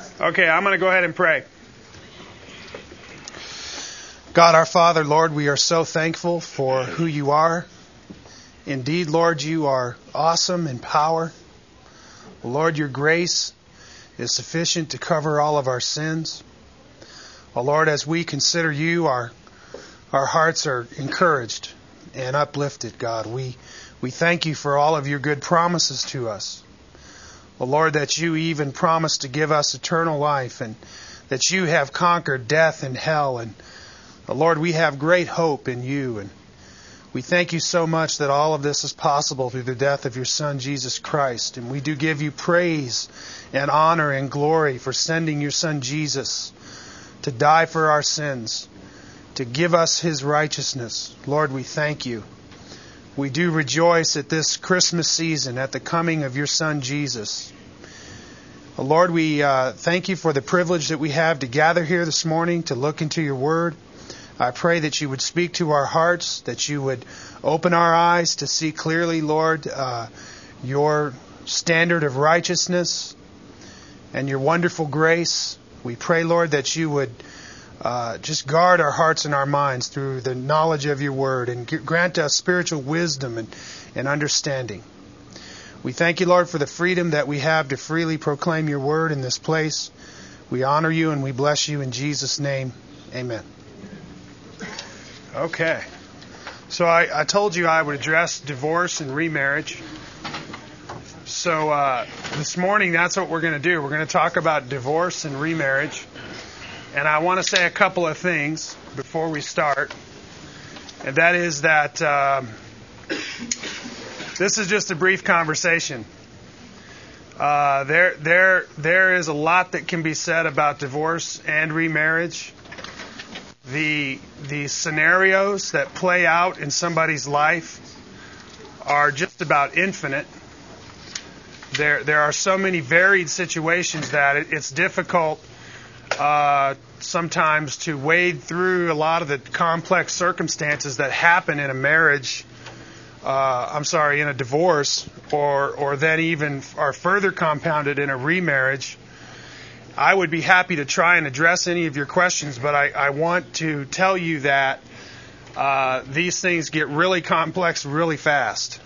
Okay, I'm going to go ahead and pray. God our Father, Lord, we are so thankful for who you are. Indeed, Lord, you are awesome in power. Lord, your grace is sufficient to cover all of our sins. Oh, Lord, as we consider you, our hearts are encouraged and uplifted, God. We thank you for all of your good promises to us. Oh, Lord, that you even promised to give us eternal life and that you have conquered death and hell. And oh, Lord, we have great hope in you. And we thank you so much that all of this is possible through the death of your Son, Jesus Christ. And we do give you praise and honor and glory for sending your Son, Jesus, to die for our sins, to give us his righteousness. Lord, we thank you. We do rejoice at this Christmas season, at the coming of your Son, Jesus. Lord, we thank you for the privilege that we have to gather here this morning to look into your word. I pray that you would speak to our hearts, that you would open our eyes to see clearly, Lord, your standard of righteousness and your wonderful grace. We pray, Lord, that you would just guard our hearts and our minds through the knowledge of your word and grant us spiritual wisdom and understanding. We thank you, Lord, for the freedom that we have to freely proclaim your word in this place. We honor you and we bless you in Jesus' name. Amen. Okay. So I told you I would address divorce and remarriage. So this morning, that's what we're going to do. We're going to talk about divorce and remarriage. And I want to say a couple of things before we start. And that is that this is just a brief conversation. There is a lot that can be said about divorce and remarriage. The scenarios that play out in somebody's life are just about infinite. There are so many varied situations that it's difficult sometimes to wade through a lot of the complex circumstances that happen in a marriage, in a divorce, or then even are further compounded in a remarriage. I would be happy to try and address any of your questions, but I want to tell you that these things get really complex really fast.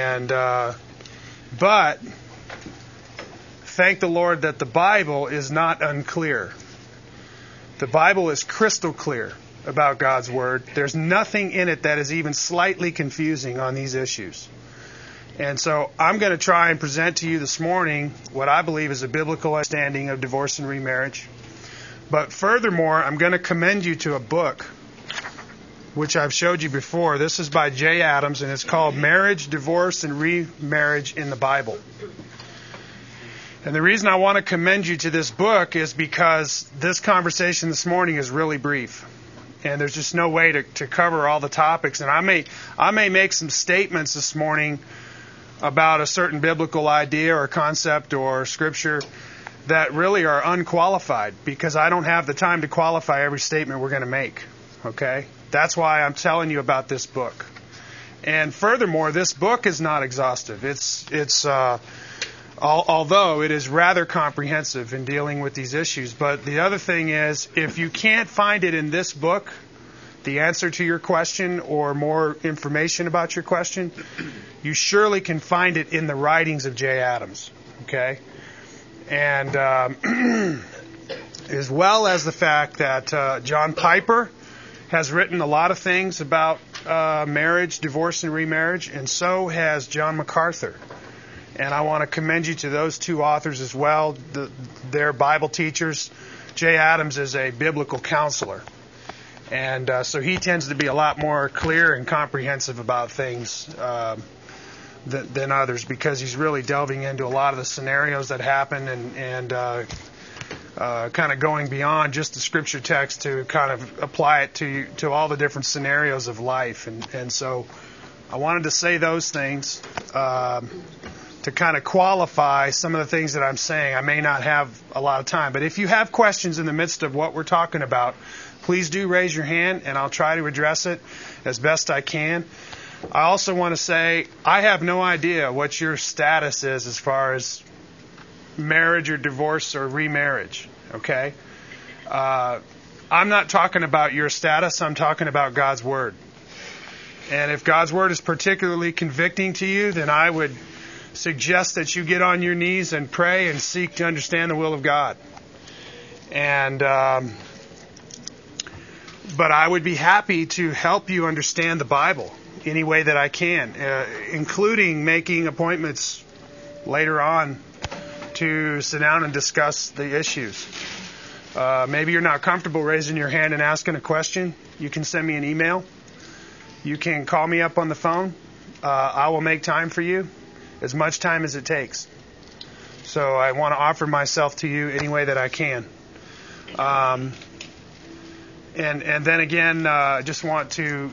But thank the Lord that the Bible is not unclear. The Bible is crystal clear about God's Word. There's nothing in it that is even slightly confusing on these issues. And so I'm going to try and present to you this morning what I believe is a biblical understanding of divorce and remarriage. But furthermore, I'm going to commend you to a book which I've showed you before. This is by Jay Adams, and it's called Marriage, Divorce, and Remarriage in the Bible. And the reason I want to commend you to this book is because this conversation this morning is really brief. And there's just no way to cover all the topics. And I may make some statements this morning about a certain biblical idea or concept or scripture that really are unqualified because I don't have the time to qualify every statement we're going to make. Okay? That's why I'm telling you about this book. And furthermore, this book is not exhaustive. Although it is rather comprehensive in dealing with these issues. But the other thing is, if you can't find it in this book, the answer to your question or more information about your question, you surely can find it in the writings of Jay Adams. Okay? And as well as the fact that John Piper has written a lot of things about marriage, divorce, and remarriage, and so has John MacArthur. And I want to commend you to those two authors as well. They're Bible teachers. Jay Adams is a biblical counselor. And so he tends to be a lot more clear and comprehensive about things than others because he's really delving into a lot of the scenarios that happen and kind of going beyond just the scripture text to kind of apply it to all the different scenarios of life. And so I wanted to say those things to kind of qualify some of the things that I'm saying. I may not have a lot of time, but if you have questions in the midst of what we're talking about, please do raise your hand, and I'll try to address it as best I can. I also want to say I have no idea what your status is as far as marriage or divorce or remarriage. Okay? I'm not talking about your status. I'm talking about God's Word. And if God's Word is particularly convicting to you, then I would suggest that you get on your knees and pray and seek to understand the will of God. And but I would be happy to help you understand the Bible any way that I can, including making appointments later on to sit down and discuss the issues. Maybe you're not comfortable raising your hand and asking a question. You can send me an email. You can call me up on the phone. I will make time for you, as much time as it takes. So I want to offer myself to you any way that I can. And then again, I just want to,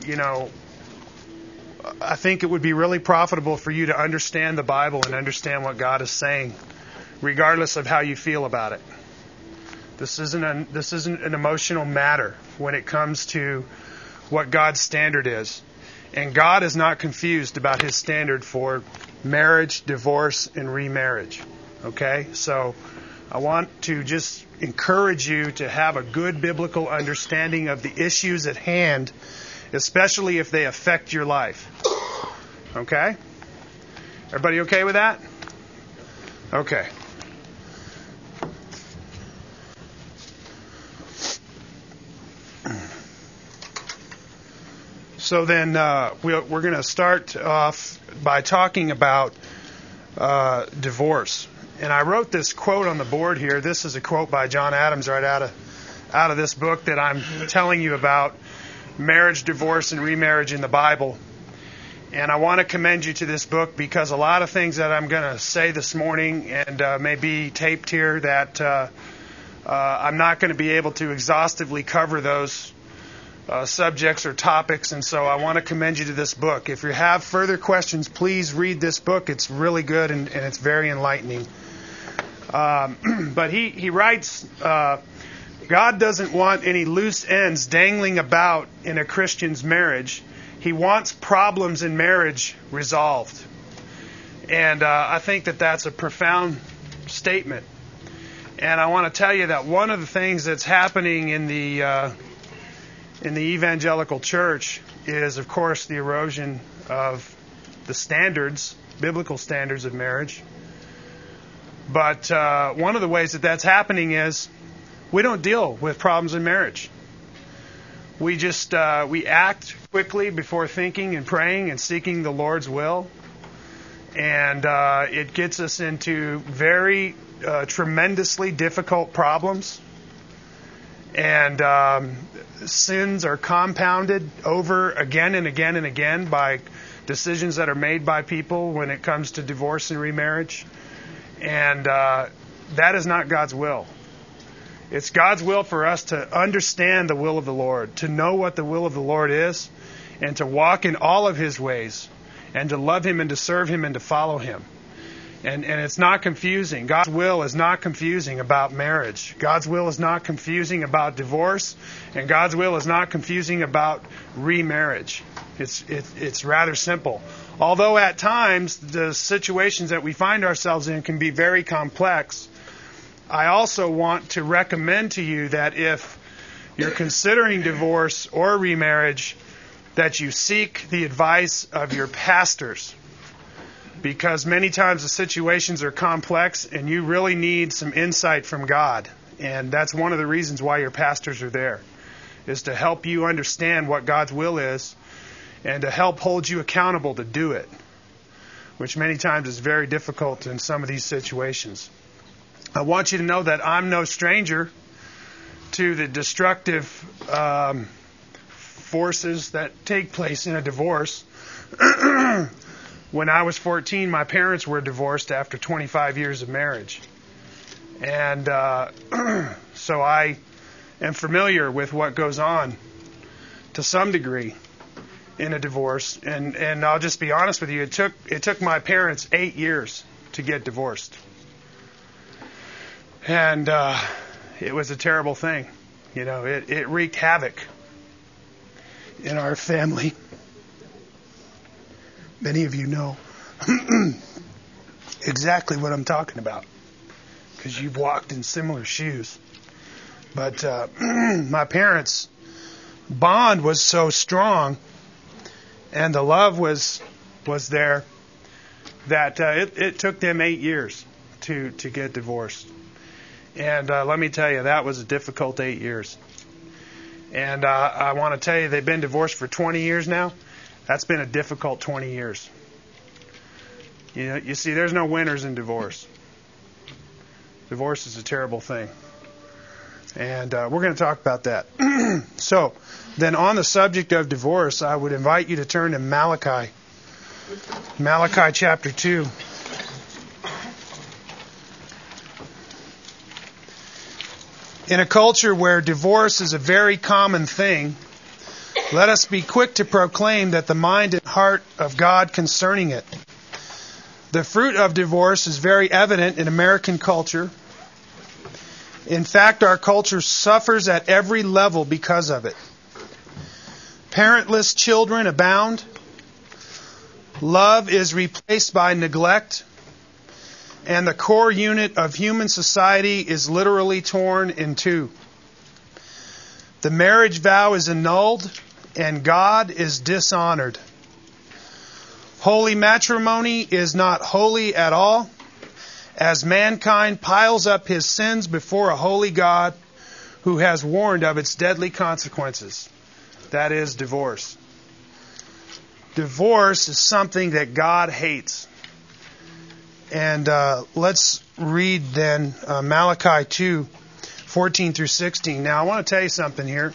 I think it would be really profitable for you to understand the Bible and understand what God is saying, regardless of how you feel about it. This isn't an emotional matter when it comes to what God's standard is. And God is not confused about His standard for marriage, divorce, and remarriage. Okay? So I want to just encourage you to have a good biblical understanding of the issues at hand, especially if they affect your life. Okay? Everybody okay with that? Okay. So then we're going to start off by talking about divorce. And I wrote this quote on the board here. This is a quote by John Adams right out of this book that I'm telling you about, Marriage, Divorce, and Remarriage in the Bible. And I want to commend you to this book because a lot of things that I'm going to say this morning and may be taped here that I'm not going to be able to exhaustively cover those subjects or topics, and so I want to commend you to this book. If you have further questions, please read this book. It's really good and it's very enlightening. But he writes, God doesn't want any loose ends dangling about in a Christian's marriage. He wants problems in marriage resolved. And I think that that's a profound statement. And I want to tell you that one of the things that's happening in the evangelical church is, of course, the erosion of the standards, biblical standards of marriage. But one of the ways that that's happening is we don't deal with problems in marriage. We just we act quickly before thinking and praying and seeking the Lord's will, and it gets us into very tremendously difficult problems. And sins are compounded over again and again and again by decisions that are made by people when it comes to divorce and remarriage. And that is not God's will. It's God's will for us to understand the will of the Lord, to know what the will of the Lord is, and to walk in all of His ways, and to love Him and to serve Him and to follow Him. And it's not confusing. God's will is not confusing about marriage. God's will is not confusing about divorce. And God's will is not confusing about remarriage. It's rather simple. Although at times the situations that we find ourselves in can be very complex, I also want to recommend to you that if you're considering divorce or remarriage, that you seek the advice of your pastors. Because many times the situations are complex and you really need some insight from God. And that's one of the reasons why your pastors are there, is to help you understand what God's will is and to help hold you accountable to do it, which many times is very difficult in some of these situations. I want you to know that I'm no stranger to the destructive forces that take place in a divorce. When I was 14, my parents were divorced after 25 years of marriage. And so I am familiar with what goes on to some degree in a divorce. And I'll just be honest with you, it took my parents 8 years to get divorced. And it was a terrible thing. You know, it wreaked havoc in our family. Many of you know exactly what I'm talking about. because you've walked in similar shoes. But my parents' bond was so strong, and the love was there, that it took them 8 years to get divorced. And let me tell you, that was a difficult 8 years. And I want to tell you, they've been divorced for 20 years now. That's been a difficult 20 years. You see, there's no winners in divorce. Divorce is a terrible thing. And we're going to talk about that. So, then on the subject of divorce, I would invite you to turn to Malachi. Malachi chapter 2. In a culture where divorce is a very common thing, let us be quick to proclaim that the mind and heart of God concerning it. The fruit of divorce is very evident in American culture. In fact, our culture suffers at every level because of it. Parentless children abound. Love is replaced by neglect. And the core unit of human society is literally torn in two. The marriage vow is annulled, and God is dishonored. Holy matrimony is not holy at all, as mankind piles up his sins before a holy God who has warned of its deadly consequences. That is divorce. Divorce is something that God hates. And let's read then Malachi 2, 14 through 16. Now, I want to tell you something here.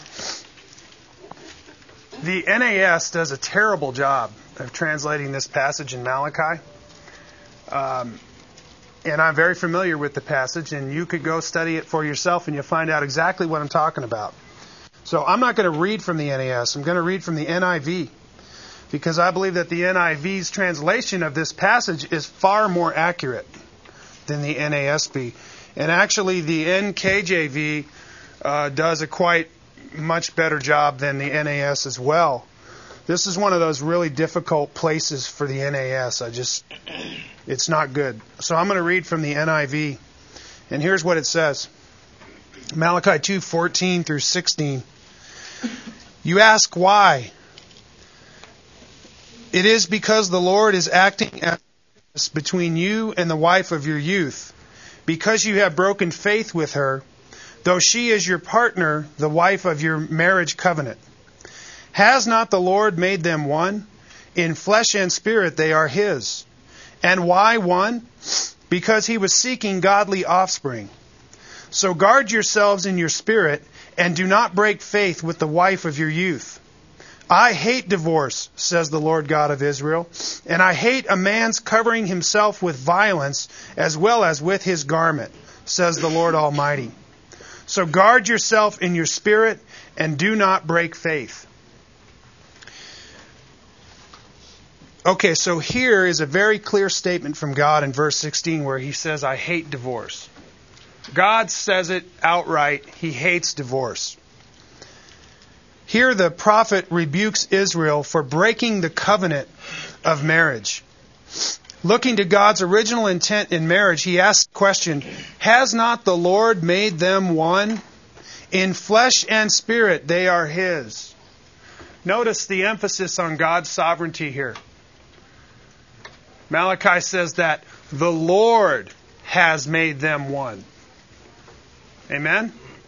The NAS does a terrible job of translating this passage in Malachi. And I'm very familiar with the passage, and you could go study it for yourself, and you'll find out exactly what I'm talking about. So I'm not going to read from the NAS. I'm going to read from the NIV. Because I believe that the NIV's translation of this passage is far more accurate than the NASB. And actually, the NKJV does a quite much better job than the NAS as well. This is one of those really difficult places for the NAS. It's not good. So I'm going to read from the NIV. And here's what it says. Malachi 2, 14 through 16. You ask why? It is because the Lord is acting as between you and the wife of your youth, because you have broken faith with her, though she is your partner, the wife of your marriage covenant. Has not the Lord made them one? In flesh and spirit they are His. And why one? Because He was seeking godly offspring. So guard yourselves in your spirit, and do not break faith with the wife of your youth. I hate divorce, says the Lord God of Israel, and I hate a man's covering himself with violence as well as with his garment, says the Lord Almighty. So guard yourself in your spirit and do not break faith. Okay, so here is a very clear statement from God in verse 16 where He says, I hate divorce. God says it outright. He hates divorce. Here the prophet rebukes Israel for breaking the covenant of marriage. Looking to God's original intent in marriage, he asks the question, has not the Lord made them one? In flesh and spirit they are His. Notice the emphasis on God's sovereignty here. Malachi says that the Lord has made them one. Amen?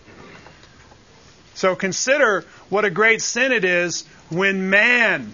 So consider what a great sin it is when man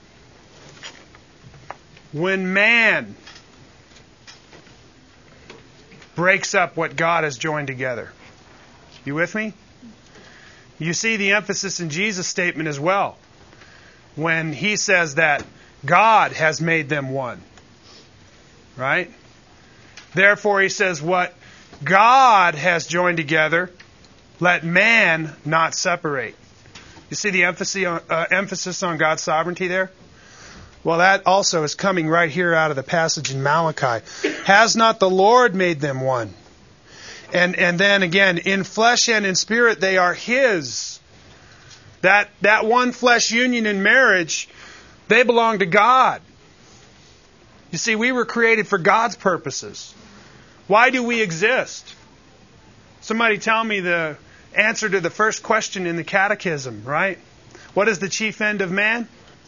breaks up what God has joined together. You with me? You see the emphasis in Jesus' statement as well, when He says that God has made them one. Right? Therefore, He says, what God has joined together, let man not separate. You see the emphasis on God's sovereignty there? Well, that also is coming right here out of the passage in Malachi. Has not the Lord made them one? And then again, in flesh and in spirit they are His. That one flesh union in marriage, they belong to God. You see, we were created for God's purposes. Why do we exist? Somebody tell me the answer to the first question in the catechism, right? What is the chief end of man?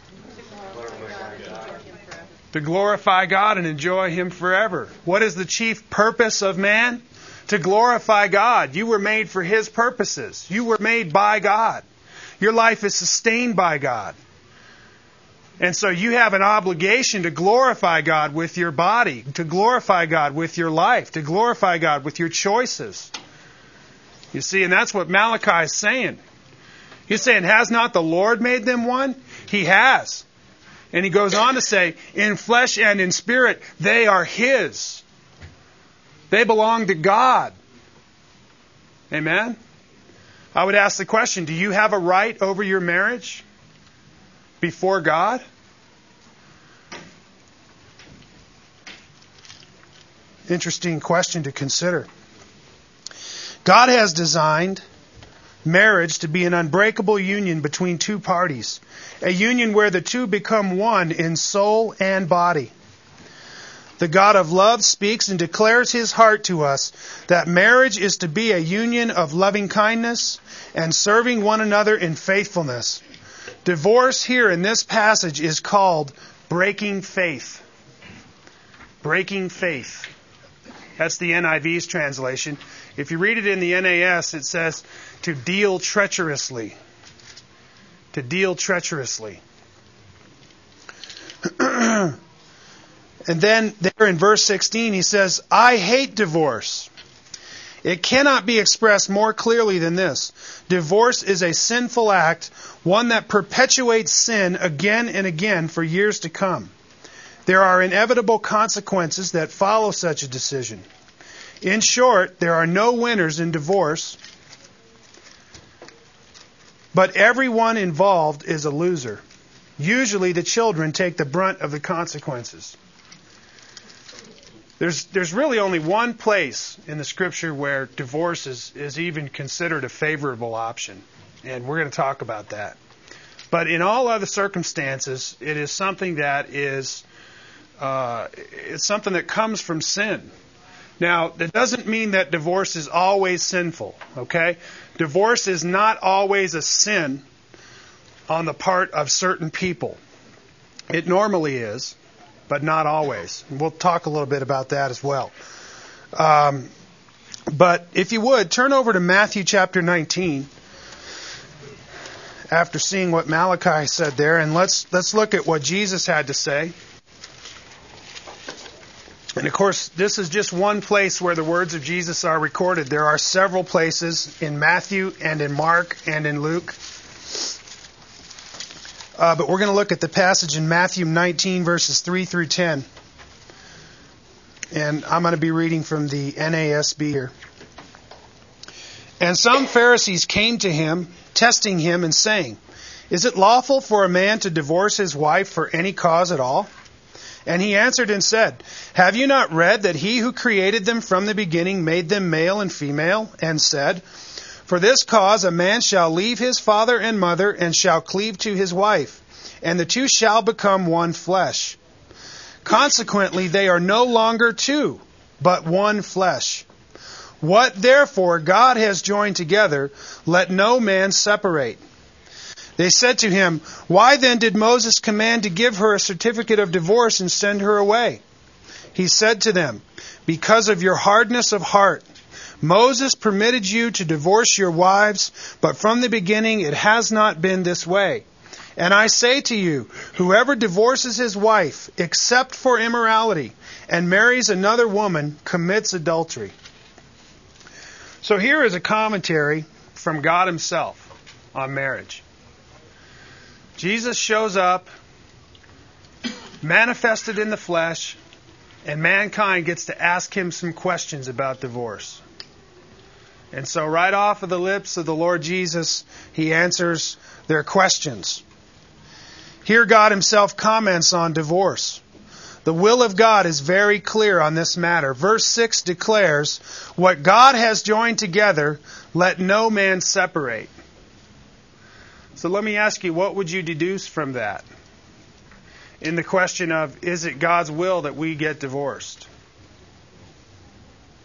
To glorify God and enjoy Him forever. What is the chief purpose of man? To glorify God. You were made for His purposes. You were made by God. Your life is sustained by God. And so you have an obligation to glorify God with your body, to glorify God with your life, to glorify God with your choices. You see, and that's what Malachi is saying. He's saying, has not the Lord made them one? He has. And he goes on to say, in flesh and in spirit, they are His. They belong to God. Amen? I would ask the question, do you have a right over your marriage before God? Interesting question to consider. God has designed marriage to be an unbreakable union between two parties, a union where the two become one in soul and body. The God of love speaks and declares His heart to us that marriage is to be a union of loving kindness and serving one another in faithfulness. Divorce here in this passage is called breaking faith. Breaking faith. That's the NIV's translation. If you read it in the NAS, it says to deal treacherously. To deal treacherously. And then there in verse 16 he says, I hate divorce. It cannot be expressed more clearly than this. Divorce is a sinful act, one that perpetuates sin again and again for years to come. There are inevitable consequences that follow such a decision. In short, there are no winners in divorce, but everyone involved is a loser. Usually the children take the brunt of the consequences. There's really only one place in the Scripture where divorce is even considered a favorable option, and we're going to talk about that. But in all other circumstances, it is something that is it's something that comes from sin. Now, that doesn't mean that divorce is always sinful, okay? Divorce is not always a sin on the part of certain people. It normally is, but not always. We'll talk a little bit about that as well. But if you would, turn over to Matthew chapter 19 after seeing what Malachi said there, and let's look at what Jesus had to say. And of course, this is just one place where the words of Jesus are recorded. There are several places in Matthew and in Mark and in Luke. But we're going to look at the passage in Matthew 19, verses 3 through 10. And I'm going to be reading from the NASB here. And some Pharisees came to him, testing him and saying, is it lawful for a man to divorce his wife for any cause at all? And he answered and said, have you not read that He who created them from the beginning made them male and female, and said, for this cause a man shall leave his father and mother, and shall cleave to his wife, and the two shall become one flesh. Consequently, they are no longer two, but one flesh. What therefore God has joined together, let no man separate. They said to him, why then did Moses command to give her a certificate of divorce and send her away? He said to them, because of your hardness of heart. Moses permitted you to divorce your wives, but from the beginning it has not been this way. And I say to you, whoever divorces his wife, except for immorality, and marries another woman, commits adultery. So here is a commentary from God Himself on marriage. Jesus shows up, manifested in the flesh, and mankind gets to ask Him some questions about divorce. And so right off of the lips of the Lord Jesus, He answers their questions. Here God Himself comments on divorce. The will of God is very clear on this matter. Verse 6 declares, what God has joined together, let no man separate. So let me ask you, what would you deduce from that? In the question of, is it God's will that we get divorced?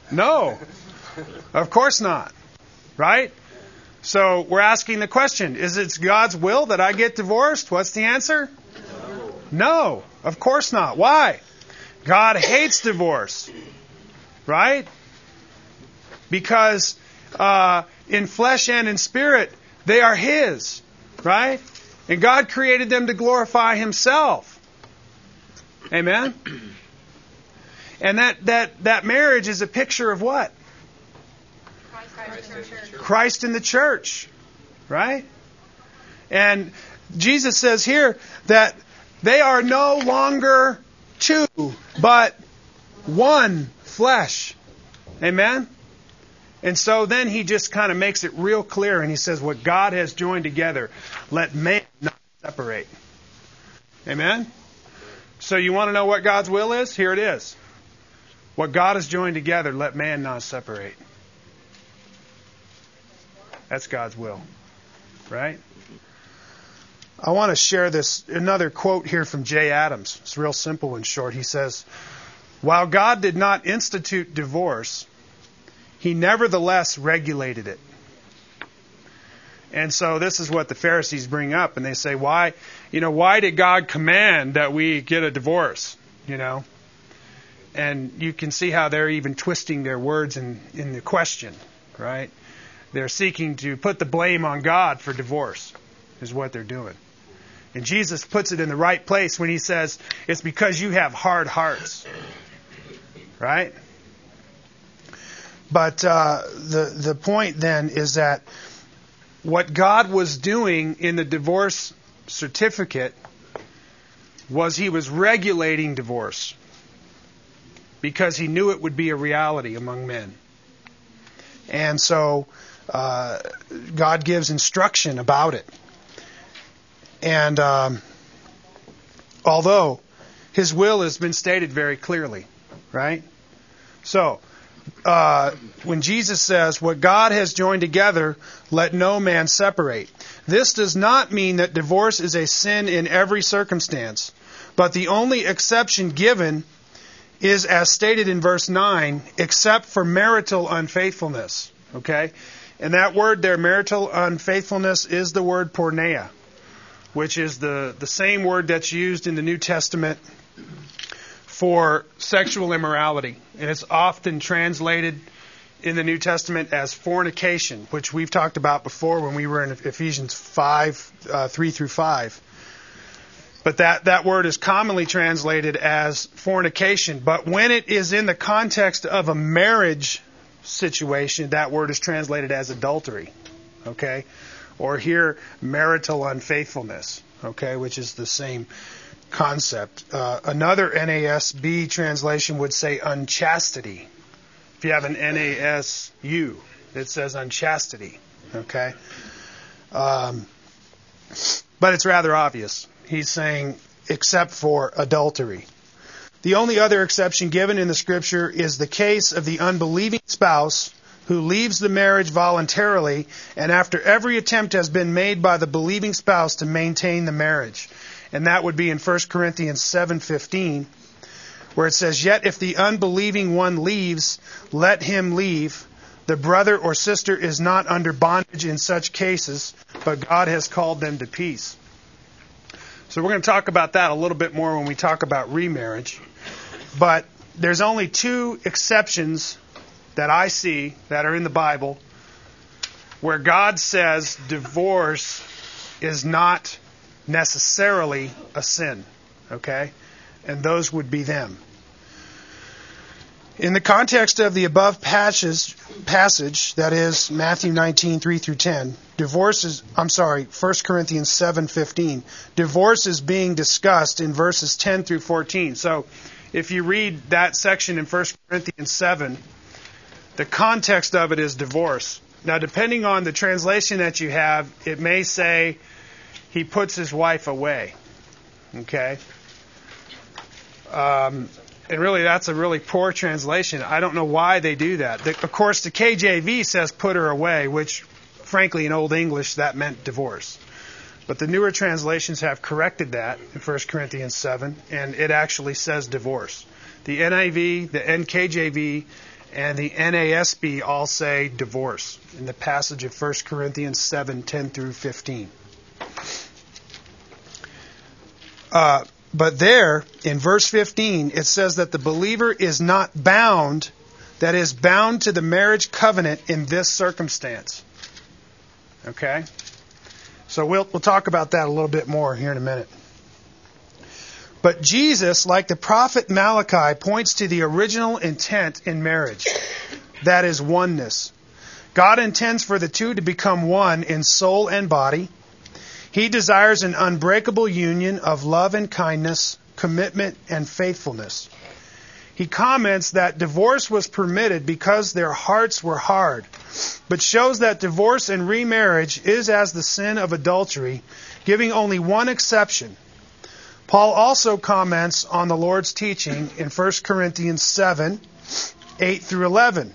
No. Of course not. Right? So we're asking the question, is it God's will that I get divorced? What's the answer? No. Of course not. Why? God hates divorce. Right? Because in flesh and in spirit, they are His. Right? And God created them to glorify Himself. Amen? And that marriage is a picture of what? Christ in the church. Right? And Jesus says here that they are no longer two, but one flesh. Amen? And so then He just kind of makes it real clear, and He says, what God has joined together, let man not separate. Amen? So you want to know what God's will is? Here it is. What God has joined together, let man not separate. That's God's will. Right? I want to share another quote here from Jay Adams. It's real simple and short. He says, while God did not institute divorce, He nevertheless regulated it. And so this is what the Pharisees bring up, and they say, why did God command that we get a divorce? And you can see how they're even twisting their words in the question, right? They're seeking to put the blame on God for divorce, is what they're doing. And Jesus puts it in the right place when He says, it's because you have hard hearts. Right? But the point then is that what God was doing in the divorce certificate was He was regulating divorce because He knew it would be a reality among men. And so God gives instruction about it. And although His will has been stated very clearly, right? So, when Jesus says, what God has joined together, let no man separate. This does not mean that divorce is a sin in every circumstance, but the only exception given is, as stated in verse 9, except for marital unfaithfulness. Okay? And that word there, marital unfaithfulness, is the word porneia, which is the same word that's used in the New Testament for sexual immorality. And it's often translated in the New Testament as fornication, which we've talked about before when we were in Ephesians 5, 3 through 5. But that word is commonly translated as fornication. But when it is in the context of a marriage situation, that word is translated as adultery. Okay? Or here, marital unfaithfulness. Okay? Which is the same concept. Another NASB translation would say unchastity. If you have an NASU, it says unchastity. Okay? But it's rather obvious. He's saying except for adultery. The only other exception given in the Scripture is the case of the unbelieving spouse who leaves the marriage voluntarily and after every attempt has been made by the believing spouse to maintain the marriage. And that would be in 1 Corinthians 7:15, where it says, yet if the unbelieving one leaves, let him leave. The brother or sister is not under bondage in such cases, but God has called them to peace. So we're going to talk about that a little bit more when we talk about remarriage. But there's only two exceptions that I see that are in the Bible where God says divorce is not necessarily a sin. Okay? And those would be them. In the context of the above passage, that is Matthew 19, 3 through 10, 1 Corinthians 7:15, divorce is being discussed in verses 10 through 14. So if you read that section in 1 Corinthians 7, the context of it is divorce. Now, depending on the translation that you have, it may say he puts his wife away. Okay? And really, that's a really poor translation. I don't know why they do that. Of course, the KJV says put her away, which, frankly, in Old English, that meant divorce. But the newer translations have corrected that in 1 Corinthians 7, and it actually says divorce. The NIV, the NKJV, and the NASB all say divorce in the passage of 1 Corinthians 7:10 through 15. But there, in verse 15, it says that the believer is not bound, that is, bound to the marriage covenant in this circumstance. Okay? So we'll talk about that a little bit more here in a minute. But Jesus, like the prophet Malachi, points to the original intent in marriage. That is oneness. God intends for the two to become one in soul and body. He desires an unbreakable union of love and kindness, commitment and faithfulness. He comments that divorce was permitted because their hearts were hard, but shows that divorce and remarriage is as the sin of adultery, giving only one exception. Paul also comments on the Lord's teaching in 1 Corinthians 7:8 through 11.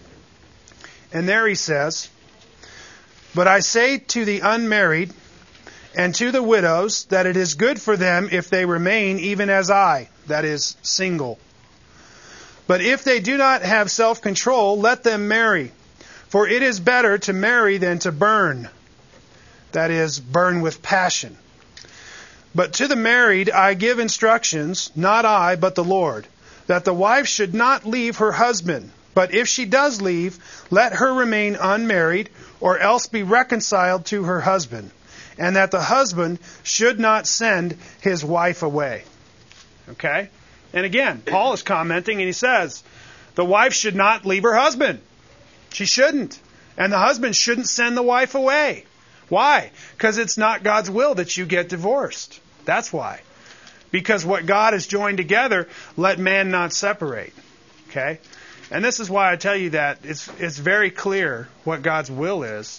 And there he says, "But I say to the unmarried and to the widows that it is good for them if they remain even as I," that is, single. "But if they do not have self-control, let them marry. For it is better to marry than to burn," that is, burn with passion. "But to the married I give instructions, not I, but the Lord, that the wife should not leave her husband. But if she does leave, let her remain unmarried, or else be reconciled to her husband. And that the husband should not send his wife away." Okay? And again, Paul is commenting and he says, the wife should not leave her husband. She shouldn't. And the husband shouldn't send the wife away. Why? Because it's not God's will that you get divorced. That's why. Because what God has joined together, let man not separate. Okay? And this is why I tell you that it's very clear what God's will is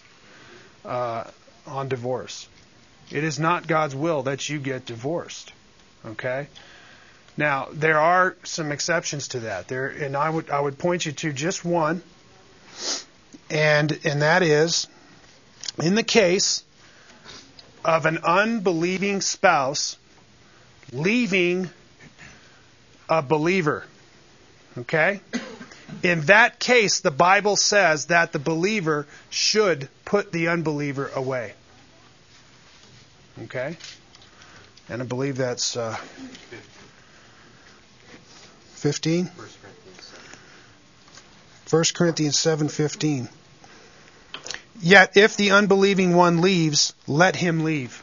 on divorce. It is not God's will that you get divorced. Okay? Now, there are some exceptions to that. And I would point you to just one. And that is, in the case of an unbelieving spouse leaving a believer. Okay? In that case, the Bible says that the believer should put the unbeliever away. Okay? And I believe that's 15? 1 Corinthians 7:15. "Yet if the unbelieving one leaves, let him leave.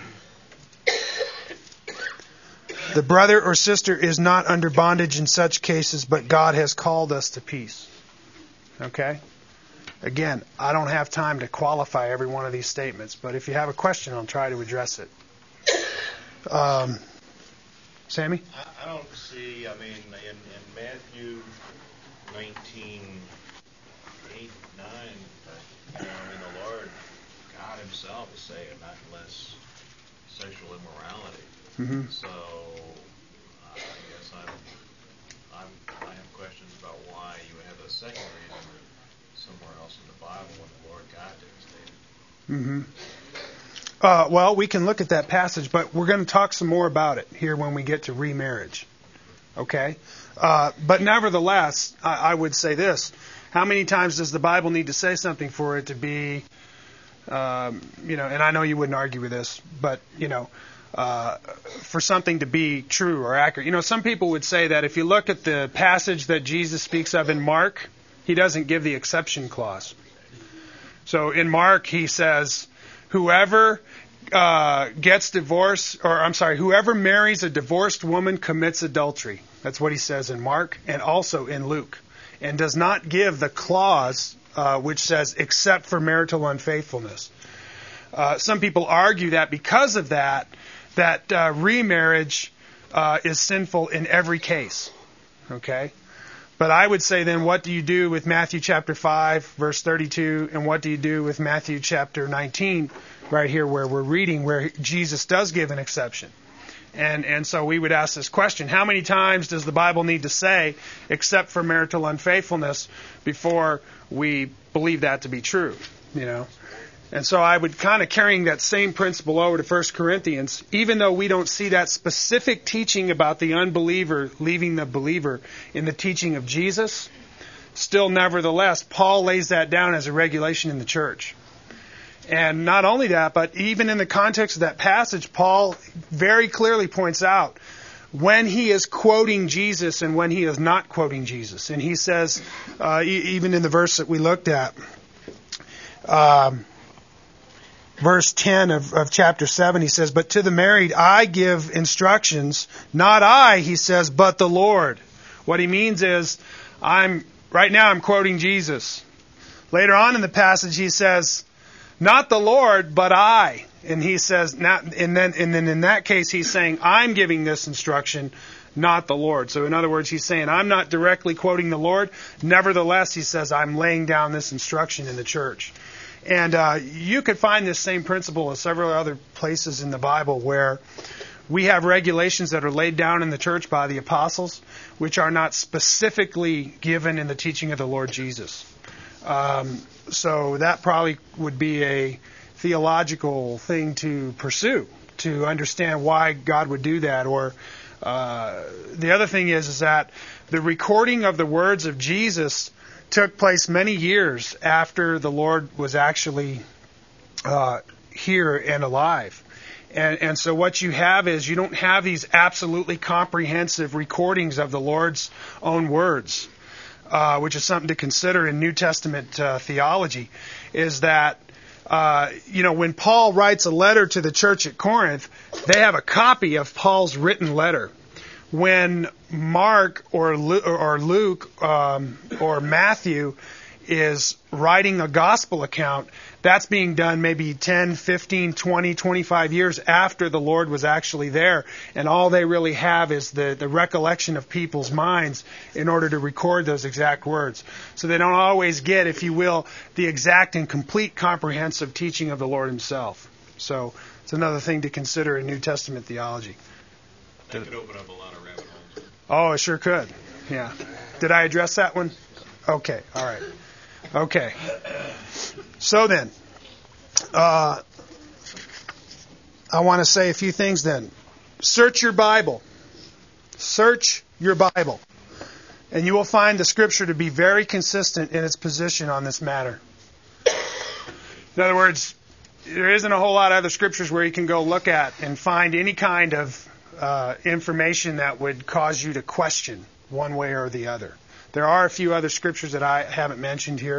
The brother or sister is not under bondage in such cases, but God has called us to peace." Okay? Again, I don't have time to qualify every one of these statements, but if you have a question, I'll try to address it. Sammy? I don't see, in Matthew 19:8, 9, the Lord, God Himself is saying, not unless sexual immorality. Mm-hmm. So, I guess I have questions about why you have a second reason somewhere else in the Bible when the Lord God didn't state it. Mm-hmm. Well, we can look at that passage, but we're going to talk some more about it here when we get to remarriage. Okay? But nevertheless, I would say this. How many times does the Bible need to say something for it to be, and I know you wouldn't argue with this, but, for something to be true or accurate. Some people would say that if you look at the passage that Jesus speaks of in Mark, He doesn't give the exception clause. So in Mark, He says, whoever whoever marries a divorced woman commits adultery. That's what He says in Mark and also in Luke. And does not give the clause which says, except for marital unfaithfulness. Some people argue that because of that remarriage is sinful in every case. Okay? But I would say then, what do you do with Matthew chapter 5, verse 32, and what do you do with Matthew chapter 19, right here where we're reading, where Jesus does give an exception? And so we would ask this question, how many times does the Bible need to say, except for marital unfaithfulness, before we believe that to be true? And so I would kind of carrying that same principle over to 1 Corinthians, even though we don't see that specific teaching about the unbeliever leaving the believer in the teaching of Jesus, still nevertheless, Paul lays that down as a regulation in the church. And not only that, but even in the context of that passage, Paul very clearly points out when he is quoting Jesus and when he is not quoting Jesus. And he says, even in the verse that we looked at, verse 10 of chapter 7, he says, "But to the married I give instructions, not I," he says, "but the Lord." What he means is, right now I'm quoting Jesus. Later on in the passage he says, "Not the Lord, but I." And he says, and then in that case he's saying, "I'm giving this instruction, not the Lord." So in other words, he's saying, I'm not directly quoting the Lord. Nevertheless, he says, I'm laying down this instruction in the church. And you could find this same principle in several other places in the Bible where we have regulations that are laid down in the church by the apostles, which are not specifically given in the teaching of the Lord Jesus. So that probably would be a theological thing to pursue, to understand why God would do that. Or the other thing is that the recording of the words of Jesus took place many years after the Lord was actually here and alive. And so what you have is you don't have these absolutely comprehensive recordings of the Lord's own words. Which is something to consider in New Testament theology, is that, when Paul writes a letter to the church at Corinth, they have a copy of Paul's written letter. When Mark or Luke or Matthew is writing a gospel account, that's being done maybe 10, 15, 20, 25 years after the Lord was actually there. And all they really have is the recollection of people's minds in order to record those exact words. So they don't always get, if you will, the exact and complete comprehensive teaching of the Lord himself. So it's another thing to consider in New Testament theology. That could open up a lot of rabbit holes. Oh, it sure could. Yeah. Did I address that one? Okay. All right. Okay. So then, I want to say a few things then. Search your Bible. Search your Bible. And you will find the Scripture to be very consistent in its position on this matter. In other words, there isn't a whole lot of other Scriptures where you can go look at and find any kind of information that would cause you to question one way or the other. There are a few other Scriptures that I haven't mentioned here.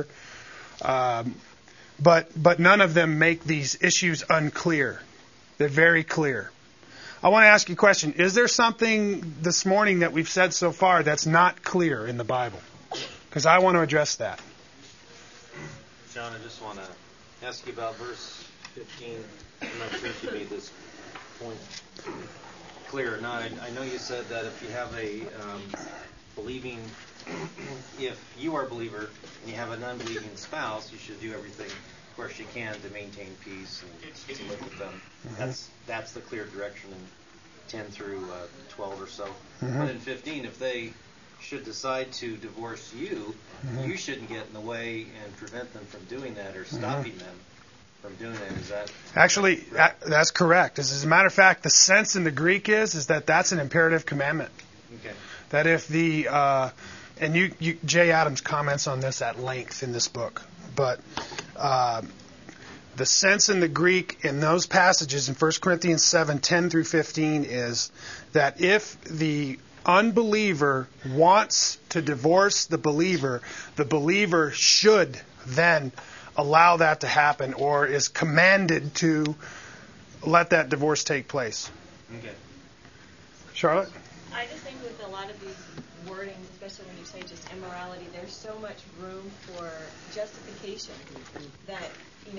But none of them make these issues unclear. They're very clear. I want to ask you a question. Is there something this morning that we've said so far that's not clear in the Bible? Because I want to address that. John, I just want to ask you about verse 15. I'm not sure if you made this point clear or not. I know you said that if you have a believing, if you are a believer and you have an unbelieving spouse, you should do everything, of course, you can to maintain peace and to live with them. That's the clear direction in 10 through 12 or so. Mm-hmm. But in 15, if they should decide to divorce you, mm-hmm. you shouldn't get in the way and prevent them from doing that or stopping mm-hmm. them from doing that. Is that actually that's correct? As a matter of fact, the sense in the Greek is that that's an imperative commandment. Okay. That if the and Jay Adams comments on this at length in this book, but the sense in the Greek in those passages in 1 Corinthians 7, 10 through 15 is that if the unbeliever wants to divorce the believer should then allow that to happen or is commanded to let that divorce take place. Okay. Charlotte? I just think with a lot of these wordings, especially when you say just immorality, there's so much room for justification that,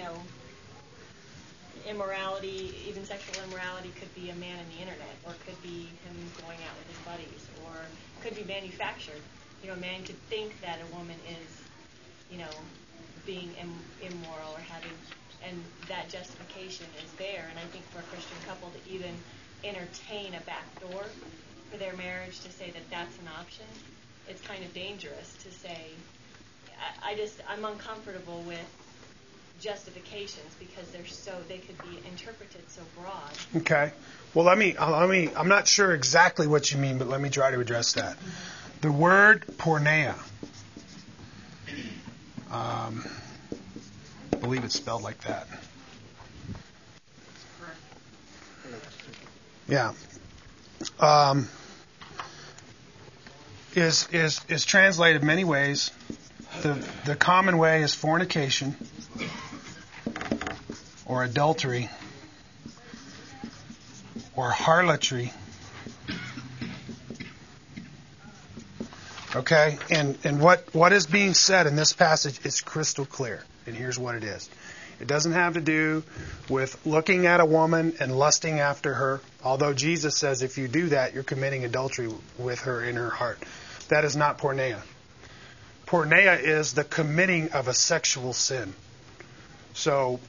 immorality, even sexual immorality, could be a man on the internet, or could be him going out with his buddies, or could be manufactured. A man could think that a woman is, being immoral or having, and that justification is there. And I think for a Christian couple to even entertain a back door for their marriage, to say that that's an option, it's kind of dangerous to say. I'm uncomfortable with justifications because they could be interpreted so broad. Okay. Well, let me. I'm not sure exactly what you mean, but let me try to address that. The word porneia I believe it's spelled like that. Yeah. Is translated many ways. The common way is fornication or adultery or harlotry. Okay? And what is being said in this passage is crystal clear. And here's what it is. It doesn't have to do with looking at a woman and lusting after her, although Jesus says if you do that, you're committing adultery with her in her heart. That is not porneia. Porneia is the committing of a sexual sin. So,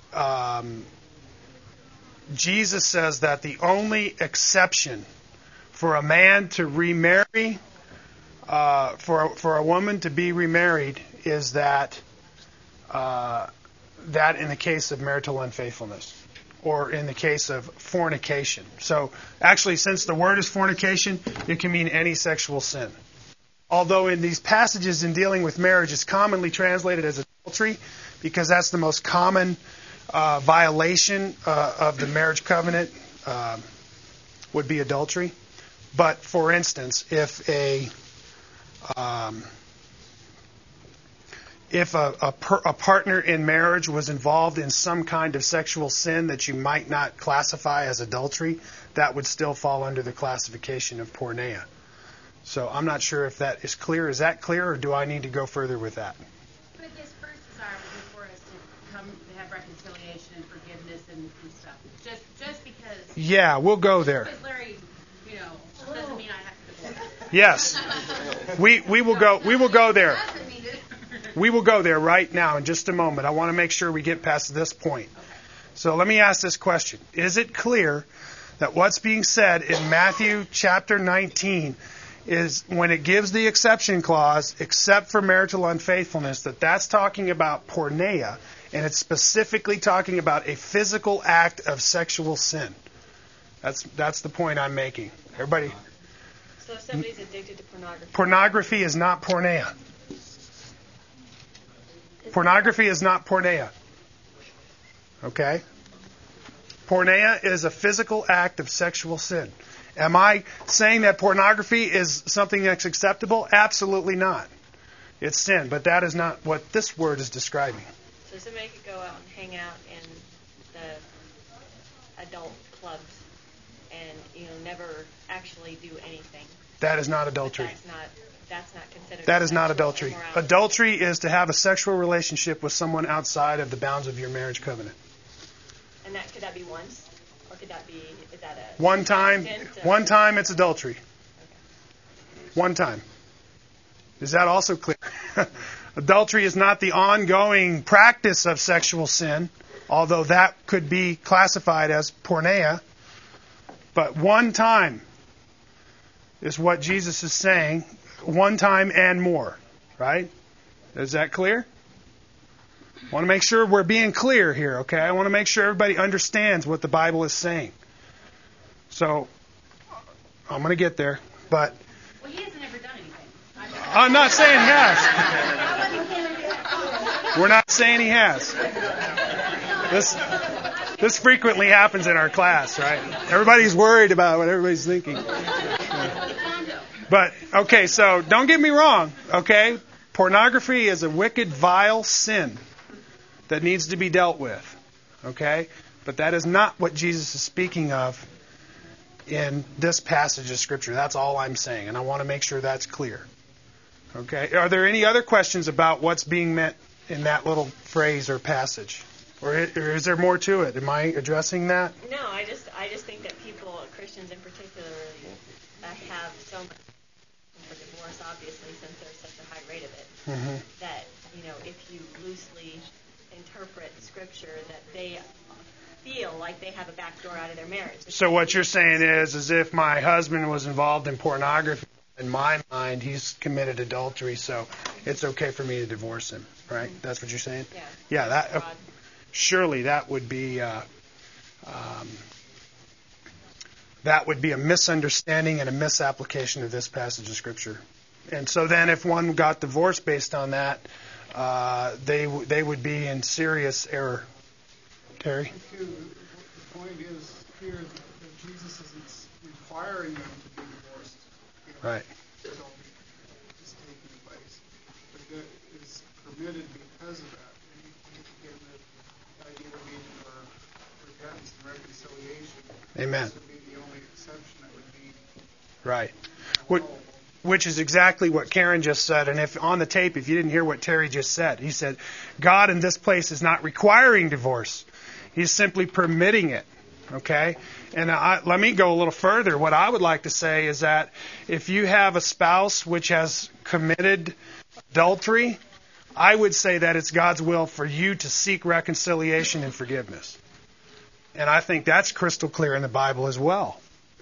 Jesus says that the only exception for a man to remarry, for a woman to be remarried, is that in the case of marital unfaithfulness, or in the case of fornication. So, actually, since the word is fornication, it can mean any sexual sin. Although in these passages in dealing with marriage, it's commonly translated as adultery, because that's the most common violation of the marriage covenant, would be adultery. But, for instance, if a partner in marriage was involved in some kind of sexual sin that you might not classify as adultery, that would still fall under the classification of porneia. So I'm not sure if that is clear. Is that clear, or do I need to go further with that? But his first desire was for us to come to have reconciliation and forgiveness and stuff. Just because. Yeah, we'll go there. Because Larry, doesn't mean I have to divorce. Yes, we will go. We will go there. We will go there right now in just a moment. I want to make sure we get past this point. So let me ask this question. Is it clear that what's being said in Matthew chapter 19 is when it gives the exception clause, except for marital unfaithfulness, that's talking about porneia, and it's specifically talking about a physical act of sexual sin? That's the point I'm making. Everybody? So if somebody's addicted to pornography. Pornography is not porneia. Pornography is not porneia. Okay? Porneia is a physical act of sexual sin. Am I saying that pornography is something that's acceptable? Absolutely not. It's sin, but that is not what this word is describing. So somebody could go out and hang out in the adult clubs and never actually do anything. That is not adultery. That's not considered. That is not adultery. Immorality. Adultery is to have a sexual relationship with someone outside of the bounds of your marriage covenant. And could that be once? Or could that be, is that a... One time it's adultery. Okay. One time. Is that also clear? Adultery is not the ongoing practice of sexual sin, although that could be classified as porneia. But one time is what Jesus is saying. One time and more. Right? Is that clear? I want to make sure we're being clear here, okay? I want to make sure everybody understands what the Bible is saying. So, I'm going to get there, but... Well, he hasn't ever done anything. I'm not saying he has. We're not saying he has. This frequently happens in our class, right? Everybody's worried about what everybody's thinking. But, okay, so don't get me wrong, okay? Pornography is a wicked, vile sin that needs to be dealt with, okay? But that is not what Jesus is speaking of in this passage of Scripture. That's all I'm saying, and I want to make sure that's clear. Okay? Are there any other questions about what's being meant in that little phrase or passage? Or is there more to it? Am I addressing that? No, I just think that people, Christians in particular, have so much for divorce, obviously, since there's such a high rate of it, that, if you loosely interpret Scripture, that they feel like they have a back door out of their marriage. So what you're saying is if my husband was involved in pornography, in my mind, he's committed adultery, so it's okay for me to divorce him, right? That's what you're saying? Yeah. Yeah, surely that would be a misunderstanding and a misapplication of this passage of Scripture. And so then if one got divorced based on that, they would be in serious error. Terry? The point is here that Jesus isn't requiring them to be divorced. Right. Adultery is taking place. But that is permitted because of that. And again, the idea would be for repentance and reconciliation. Amen. This would be the only exception that would be. Right. Which is exactly what Karen just said. And if on the tape, if you didn't hear what Terry just said, he said, God in this place is not requiring divorce. He's simply permitting it. Okay? And let me go a little further. What I would like to say is that if you have a spouse which has committed adultery, I would say that it's God's will for you to seek reconciliation and forgiveness. And I think that's crystal clear in the Bible as well.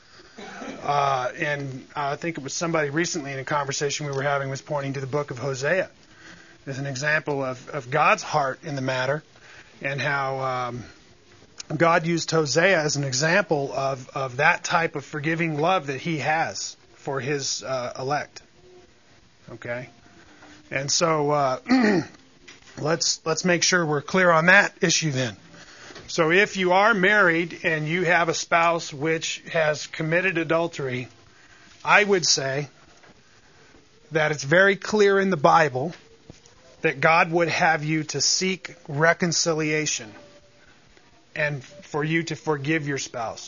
And I think it was somebody recently in a conversation we were having was pointing to the book of Hosea as an example of God's heart in the matter, and how God used Hosea as an example of that type of forgiving love that He has for His elect. Okay, and so let's make sure we're clear on that issue then. So if you are married and you have a spouse which has committed adultery, I would say that it's very clear in the Bible that God would have you to seek reconciliation and for you to forgive your spouse.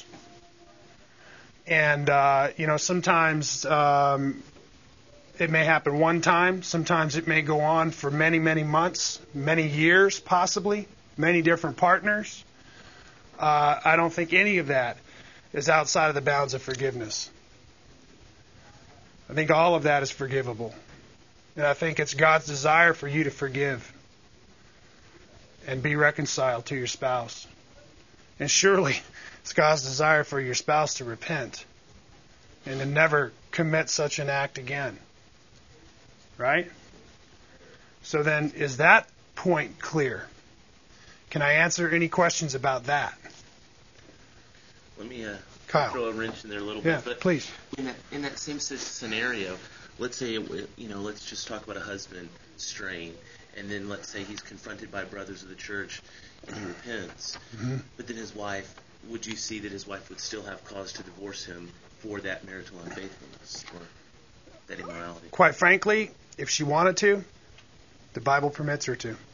And, sometimes it may happen one time. Sometimes it may go on for many, many months, many years possibly, many different partners. I don't think any of that is outside of the bounds of forgiveness. I think all of that is forgivable. And I think it's God's desire for you to forgive and be reconciled to your spouse. And surely it's God's desire for your spouse to repent and to never commit such an act again. Right? So then, is that point clear? Can I answer any questions about that? Let me Kyle. throw a wrench in there a little Yeah, bit. But please. In that same scenario, let's say, let's just talk about a husband straying, and then let's say he's confronted by brothers of the church and he repents. Mm-hmm. But then his wife, would you see that his wife would still have cause to divorce him for that marital unfaithfulness or that immorality? Quite frankly, if she wanted to, the Bible permits her to.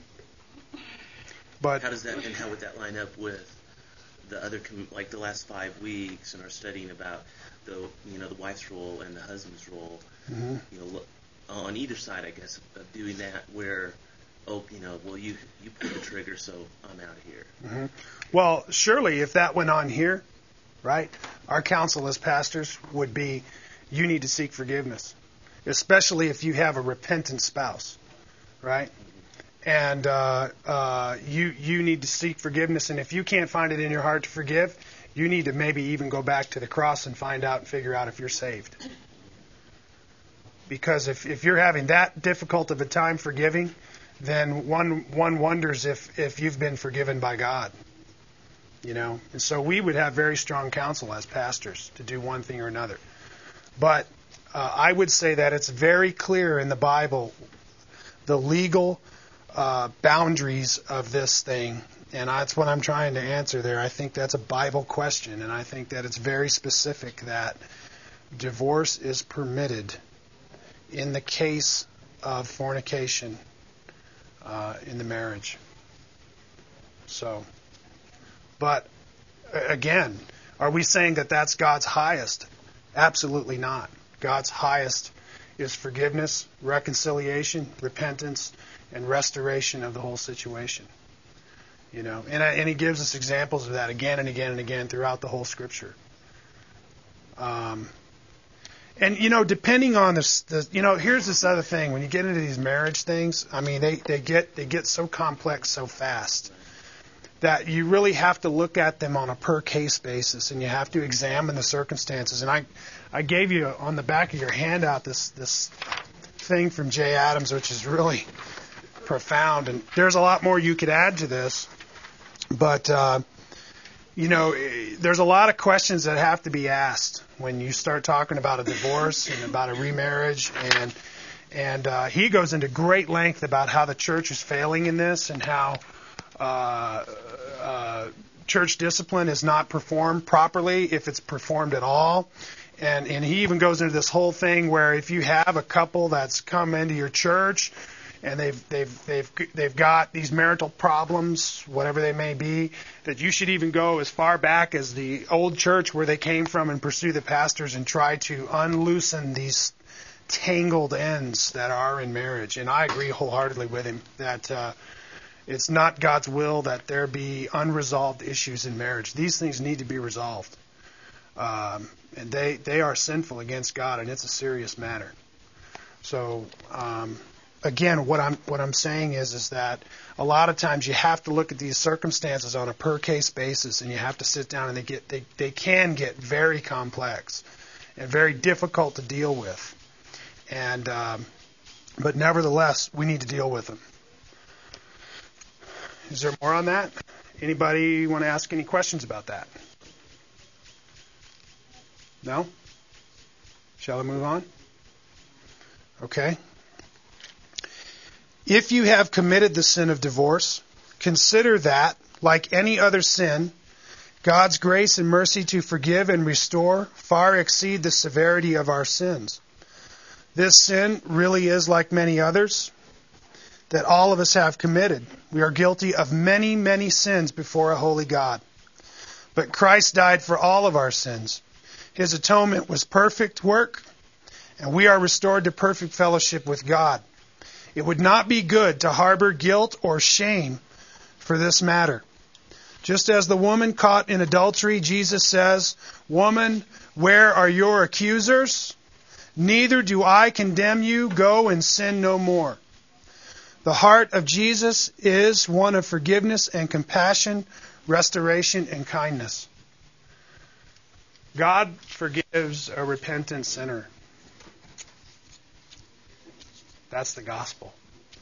But how would that line up with the other, like the last 5 weeks and our studying about the wife's role and the husband's role, mm-hmm. On either side, I guess, of doing that, where, you pulled the trigger, so I'm out of here. Mm-hmm. Well, surely if that went on here, right, our counsel as pastors would be, you need to seek forgiveness, especially if you have a repentant spouse, right? And you need to seek forgiveness. And if you can't find it in your heart to forgive, you need to maybe even go back to the cross and find out and figure out if you're saved. Because if you're having that difficult of a time forgiving, then one wonders if you've been forgiven by God. And so we would have very strong counsel as pastors to do one thing or another. But I would say that it's very clear in the Bible the legal boundaries of this thing, and that's what I'm trying to answer there. I think that's a Bible question, and I think that it's very specific that divorce is permitted in the case of fornication in the marriage. So, but again, are we saying that that's God's highest? Absolutely not. God's highest is forgiveness, reconciliation, repentance, and restoration of the whole situation. And He gives us examples of that again and again and again throughout the whole Scripture. Depending on here's this other thing. When you get into these marriage things, I mean, they get so complex so fast that you really have to look at them on a per case basis, and you have to examine the circumstances. And I gave you on the back of your handout this thing from Jay Adams, which is really profound, and there's a lot more you could add to this, but there's a lot of questions that have to be asked when you start talking about a divorce and about a remarriage, And he goes into great length about how the church is failing in this and how church discipline is not performed properly, if it's performed at all. And he even goes into this whole thing where if you have a couple that's come into your church and they've got these marital problems, whatever they may be, that you should even go as far back as the old church where they came from and pursue the pastors and try to unloosen these tangled ends that are in marriage. And I agree wholeheartedly with him that it's not God's will that there be unresolved issues in marriage. These things need to be resolved. And they are sinful against God, and it's a serious matter. So, again, what I'm saying is that a lot of times you have to look at these circumstances on a per case basis, and you have to sit down, and they can get very complex and very difficult to deal with. And but nevertheless, we need to deal with them. Is there more on that? Anybody want to ask any questions about that? No? Shall I move on? Okay. If you have committed the sin of divorce, consider that, like any other sin, God's grace and mercy to forgive and restore far exceed the severity of our sins. This sin really is like many others that all of us have committed. We are guilty of many, many sins before a holy God. But Christ died for all of our sins. His atonement was perfect work, and we are restored to perfect fellowship with God. It would not be good to harbor guilt or shame for this matter. Just as the woman caught in adultery, Jesus says, "Woman, where are your accusers? Neither do I condemn you. Go and sin no more." The heart of Jesus is one of forgiveness and compassion, restoration and kindness. God forgives a repentant sinner. That's the gospel.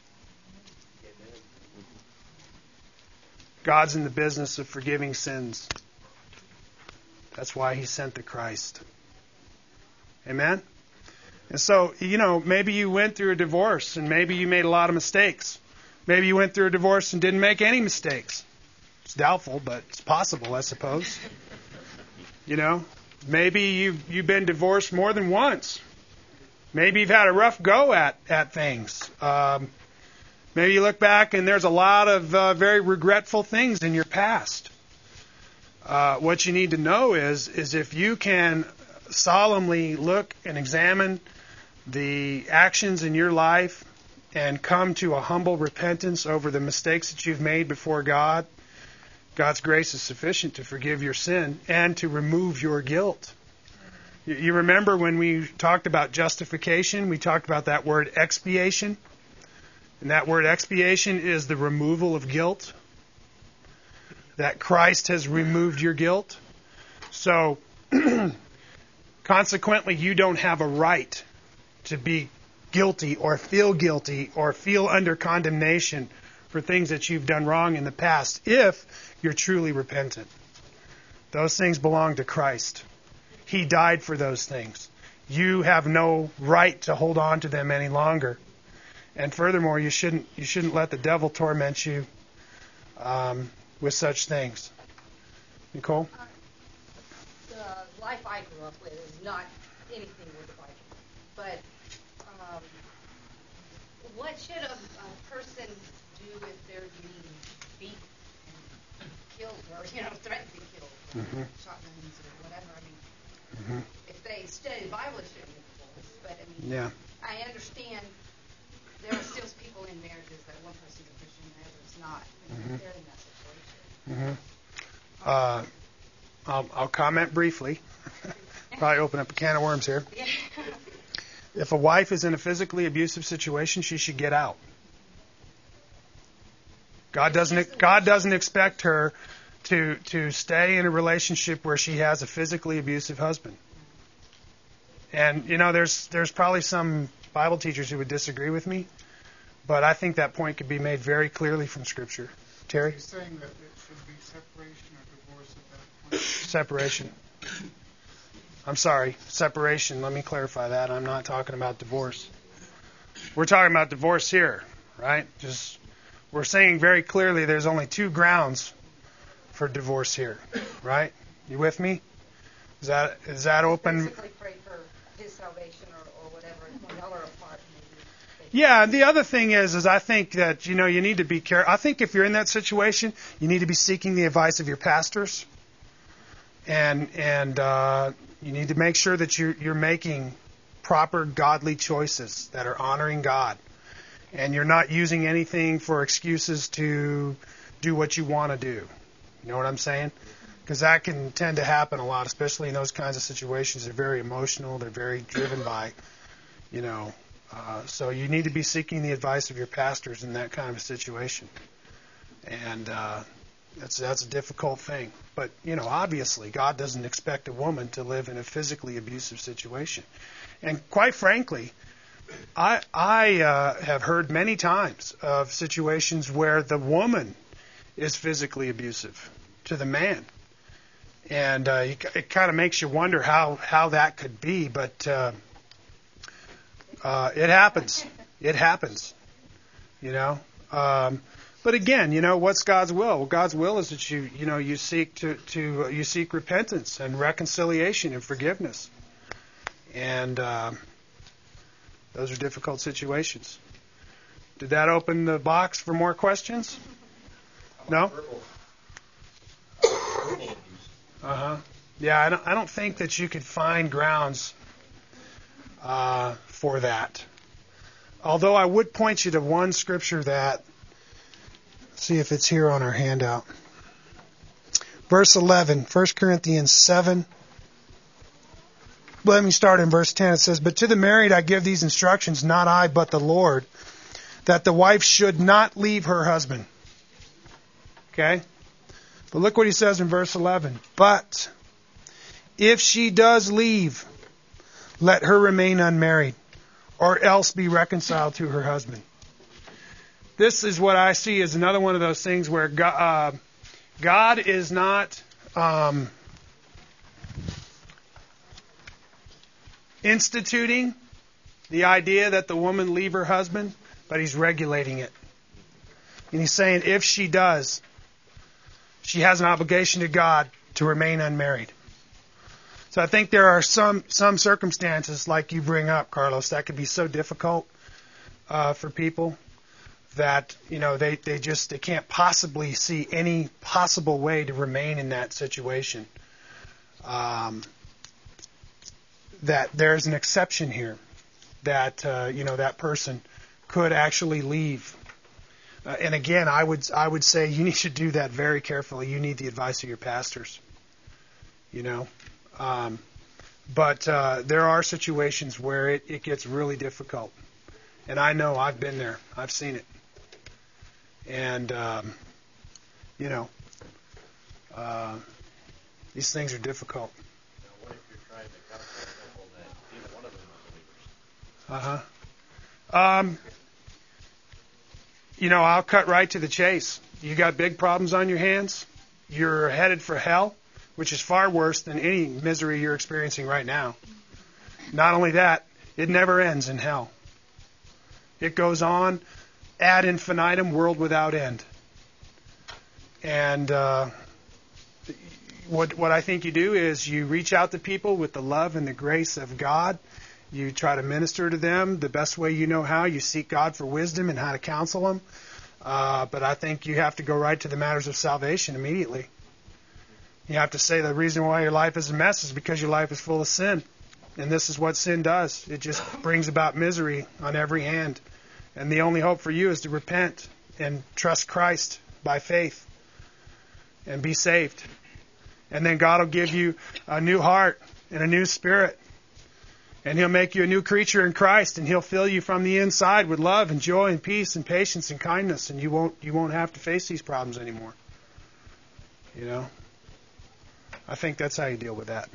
God's in the business of forgiving sins. That's why He sent the Christ. Amen? And so, maybe you went through a divorce and maybe you made a lot of mistakes. Maybe you went through a divorce and didn't make any mistakes. It's doubtful, but it's possible, I suppose. Maybe you've been divorced more than once. Maybe you've had a rough go at things. Maybe you look back and there's a lot of very regretful things in your past. What you need to know is if you can solemnly look and examine the actions in your life and come to a humble repentance over the mistakes that you've made before God, God's grace is sufficient to forgive your sin and to remove your guilt. You remember when we talked about justification, we talked about that word expiation. And that word expiation is the removal of guilt. That Christ has removed your guilt. So, consequently, you don't have a right to be guilty or feel under condemnation for things that you've done wrong in the past if you're truly repentant. Those things belong to Christ. He died for those things. You have no right to hold on to them any longer. And furthermore, you shouldn't let the devil torment you with such things. Nicole? The life I grew up with is not anything with the Bible. But what should a person do if they're being beaten and killed or, threatened to be killed, shotguns or whatever? I mean, if they study the Bible, it shouldn't be divorce. But I understand there are still people in marriages that one person's a Christian and the other's not. And they're in that situation. I'll comment briefly. Probably open up a can of worms here. Yeah. If a wife is in a physically abusive situation, she should get out. God doesn't expect her to stay in a relationship where she has a physically abusive husband. And there's probably some Bible teachers who would disagree with me, but I think that point could be made very clearly from Scripture. Terry? You're saying that it should be separation or divorce at that point? Separation. I'm sorry, separation. Let me clarify that. I'm not talking about divorce. We're talking about divorce here, right? We're saying very clearly there's only two grounds for divorce here, right? You with me? Is that open? Basically pray for his salvation or whatever when y'all are apart. Yeah, the other thing is I think that, you need to be careful. I think if you're in that situation, you need to be seeking the advice of your pastors. And you need to make sure that you're making proper godly choices that are honoring God. And you're not using anything for excuses to do what you want to do. You know what I'm saying? Because that can tend to happen a lot, especially in those kinds of situations. They're very emotional. They're very driven by, so you need to be seeking the advice of your pastors in that kind of a situation. And that's a difficult thing. But, obviously, God doesn't expect a woman to live in a physically abusive situation. And quite frankly, I have heard many times of situations where the woman is physically abusive to the man. And it kind of makes you wonder how that could be, but it happens. It happens, But again, what's God's will? Well, God's will is that you seek you seek repentance and reconciliation and forgiveness, and those are difficult situations. Did that open the box for more questions? No. Yeah, I don't think that you could find grounds for that. Although I would point you to one scripture that, see if it's here on our handout. Verse 11, 1 Corinthians 7. Let me start in verse 10. It says, "But to the married I give these instructions, not I, but the Lord, that the wife should not leave her husband." Okay? But look what he says in verse 11. "But if she does leave, let her remain unmarried, or else be reconciled to her husband." This is what I see as another one of those things where God is not instituting the idea that the woman leave her husband, but He's regulating it. And He's saying if she does, she has an obligation to God to remain unmarried. So I think there are some circumstances, like you bring up, Carlos, that could be so difficult for people that they can't possibly see any possible way to remain in that situation. That there's an exception here, that that person could actually leave. And again, I would say you need to do that very carefully. You need the advice of your pastors. But there are situations where it gets really difficult. And I know I've been there. I've seen it. And, these things are difficult. Now, what if you're trying to counsel a couple that either one of them are believers? I'll cut right to the chase. You got big problems on your hands. You're headed for hell, which is far worse than any misery you're experiencing right now. Not only that, it never ends in hell. It goes on ad infinitum, world without end. And what I think you do is you reach out to people with the love and the grace of God. You try to minister to them the best way you know how. You seek God for wisdom and how to counsel them. But I think you have to go right to the matters of salvation immediately. You have to say the reason why your life is a mess is because your life is full of sin. And this is what sin does. It just brings about misery on every hand. And the only hope for you is to repent and trust Christ by faith and be saved. And then God will give you a new heart and a new spirit. And He'll make you a new creature in Christ, and He'll fill you from the inside with love and joy and peace and patience and kindness, and you won't have to face these problems anymore. I think that's how you deal with that.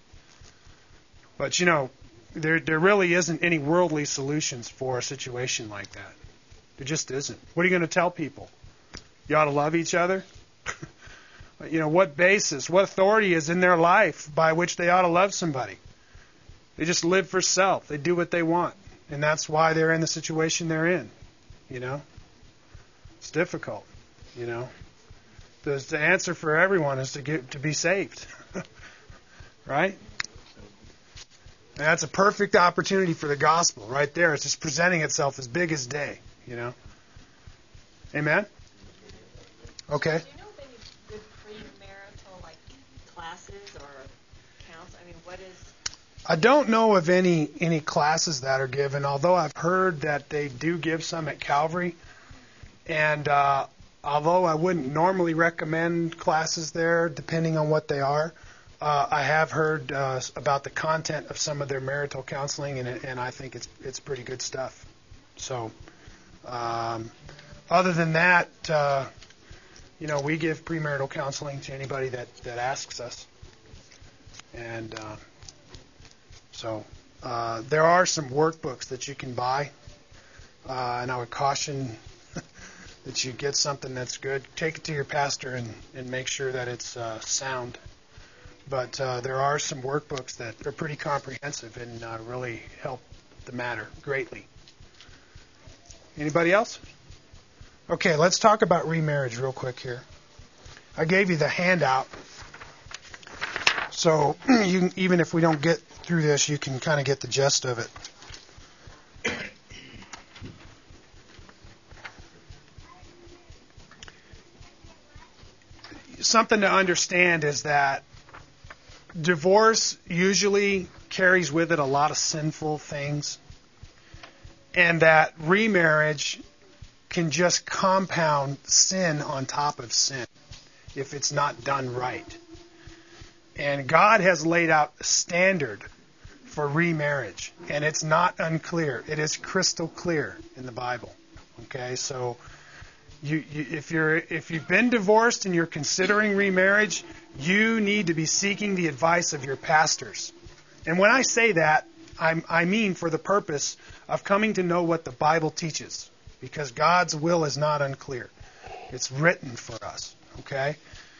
But there really isn't any worldly solutions for a situation like that. There just isn't. What are you going to tell people? You ought to love each other? What basis, what authority is in their life by which they ought to love somebody? They just live for self. They do what they want. And that's why they're in the situation they're in. You know? It's difficult. You know? The answer for everyone is to be saved. Right? And that's a perfect opportunity for the gospel right there. It's just presenting itself as big as day. You know? Amen? Okay. Do you know of any good premarital classes or counts? I mean, what is? I don't know of any classes that are given, although I've heard that they do give some at Calvary. And although I wouldn't normally recommend classes there, depending on what they are, I have heard about the content of some of their marital counseling, and I think it's pretty good stuff. So, other than that, we give premarital counseling to anybody that asks us. And so there are some workbooks that you can buy, and I would caution that you get something that's good. Take it to your pastor and make sure that it's sound. But there are some workbooks that are pretty comprehensive and really help the matter greatly. Anybody else? Okay, let's talk about remarriage real quick here. I gave you the handout. So even if we don't get through this, you can kind of get the gist of it. Something to understand is that divorce usually carries with it a lot of sinful things, and that remarriage can just compound sin on top of sin if it's not done right. And God has laid out a standard for remarriage, and it's not unclear. It is crystal clear in the Bible. Okay, so if you've been divorced and you're considering remarriage, you need to be seeking the advice of your pastors. And when I say that, I mean for the purpose of coming to know what the Bible teaches, because God's will is not unclear. It's written for us. Okay.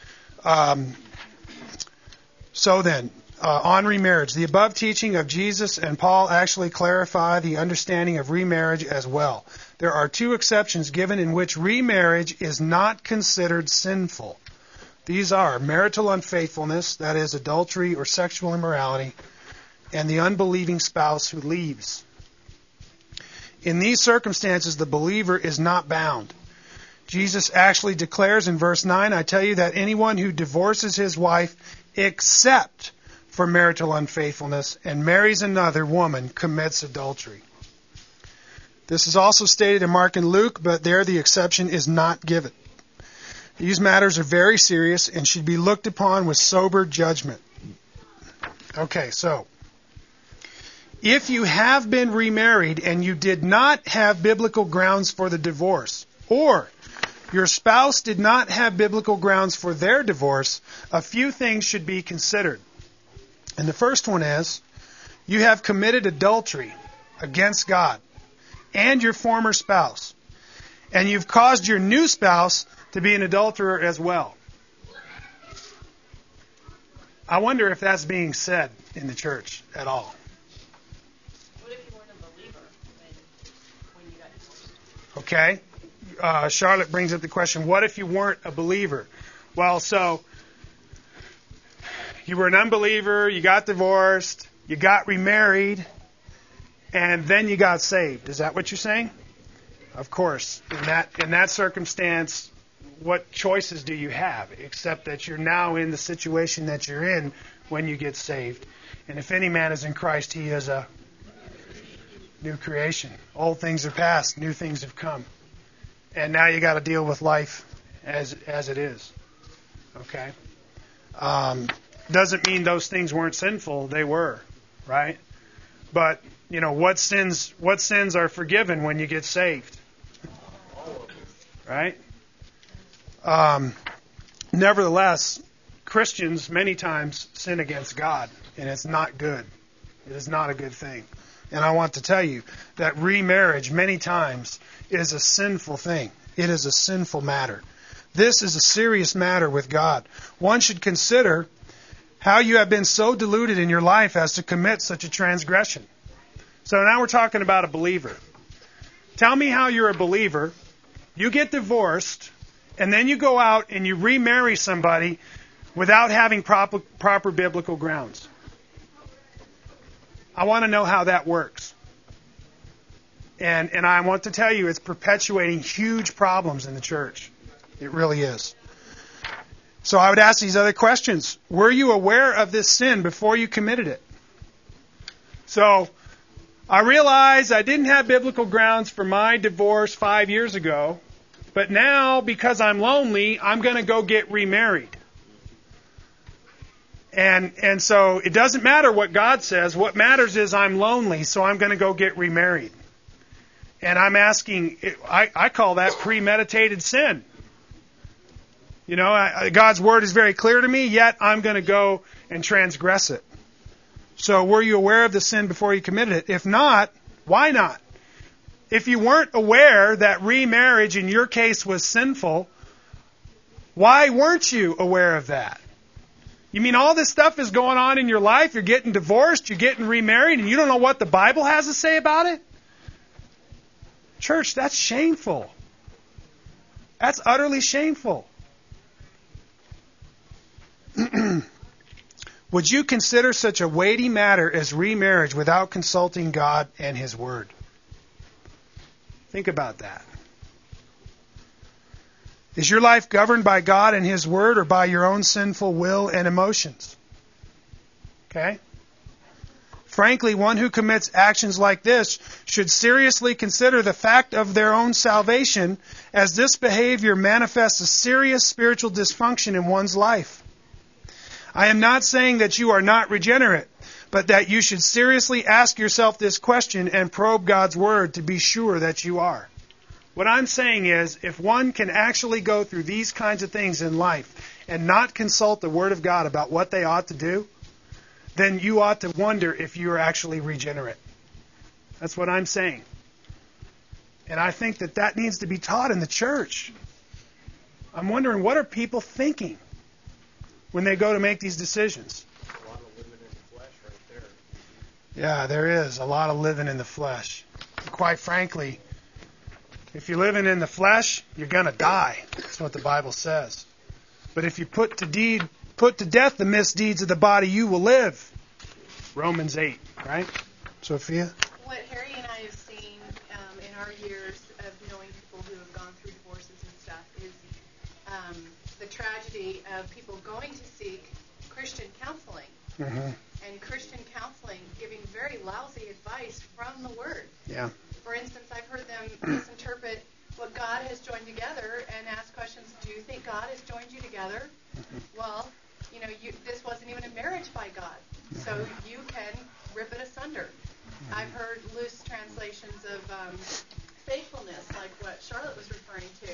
So then, on remarriage, the above teaching of Jesus and Paul actually clarify the understanding of remarriage as well. There are two exceptions given in which remarriage is not considered sinful. These are marital unfaithfulness, that is, adultery or sexual immorality, and the unbelieving spouse who leaves. In these circumstances, the believer is not bound. Jesus actually declares in verse 9, I tell you that anyone who divorces his wife except for marital unfaithfulness and marries another woman commits adultery. This is also stated in Mark and Luke, but there the exception is not given. These matters are very serious and should be looked upon with sober judgment. Okay, so if you have been remarried and you did not have biblical grounds for the divorce, or your spouse did not have biblical grounds for their divorce, a few things should be considered. And the first one is, you have committed adultery against God and your former spouse. And you've caused your new spouse to be an adulterer as well. I wonder if that's being said in the church at all. What if you weren't a believer when you got divorced? Okay. Charlotte brings up the question, what if you weren't a believer? Well, so you were an unbeliever, you got divorced, you got remarried, and then you got saved. Is that what you're saying? Of course. In that circumstance, what choices do you have? Except that you're now in the situation that you're in when you get saved. And if any man is in Christ, he is a new creation. Old things are past, new things have come. And now you got to deal with life as it is. Okay? Doesn't mean those things weren't sinful. They were, right? But, what sins are forgiven when you get saved? Right? Nevertheless, Christians many times sin against God, and it's not good. It is not a good thing. And I want to tell you that remarriage many times is a sinful thing. It is a sinful matter. This is a serious matter with God. One should consider how you have been so deluded in your life as to commit such a transgression. So now we're talking about a believer. Tell me how you're a believer. You get divorced, and then you go out and you remarry somebody without having proper biblical grounds. I want to know how that works. And I want to tell you, it's perpetuating huge problems in the church. It really is. So I would ask these other questions. Were you aware of this sin before you committed it? So I realized I didn't have biblical grounds for my divorce 5 years ago, but now, because I'm lonely, I'm going to go get remarried. And so it doesn't matter what God says. What matters is I'm lonely, so I'm going to go get remarried. And I'm asking, I call that premeditated sin. You know, God's word is very clear to me, yet I'm going to go and transgress it. So were you aware of the sin before you committed it? If not, why not? If you weren't aware that remarriage in your case was sinful, why weren't you aware of that? You mean all this stuff is going on in your life? You're getting divorced, you're getting remarried, and you don't know what the Bible has to say about it? Church, that's shameful. That's utterly shameful. Would you consider such a weighty matter as remarriage without consulting God and His Word? Think about that. Is your life governed by God and His Word or by your own sinful will and emotions? Okay? Frankly, one who commits actions like this should seriously consider the fact of their own salvation, as this behavior manifests a serious spiritual dysfunction in one's life. I am not saying that you are not regenerate, but that you should seriously ask yourself this question and probe God's Word to be sure that you are. What I'm saying is, if one can actually go through these kinds of things in life and not consult the Word of God about what they ought to do, then you ought to wonder if you are actually regenerate. That's what I'm saying. And I think that needs to be taught in the church. I'm wondering, what are people thinking when they go to make these decisions? A lot of living in the flesh right there. Yeah, there is a lot of living in the flesh. Quite frankly, if you're living in the flesh, you're going to die. That's what the Bible says. But if you put to death the misdeeds of the body, you will live. Romans 8, right? Sophia? What Harry and I have seen in our years of knowing people who have gone through divorces and stuff is the tragedy of people going to seek Christian counseling. Mm-hmm. And Christian counseling giving very lousy advice from the Word. Yeah. For instance, I've heard them misinterpret what God has joined together and ask questions, do you think God has joined you together? Mm-hmm. Well, you know, this wasn't even a marriage by God, so you can rip it asunder. Mm-hmm. I've heard loose translations of faithfulness, like what Charlotte was referring to.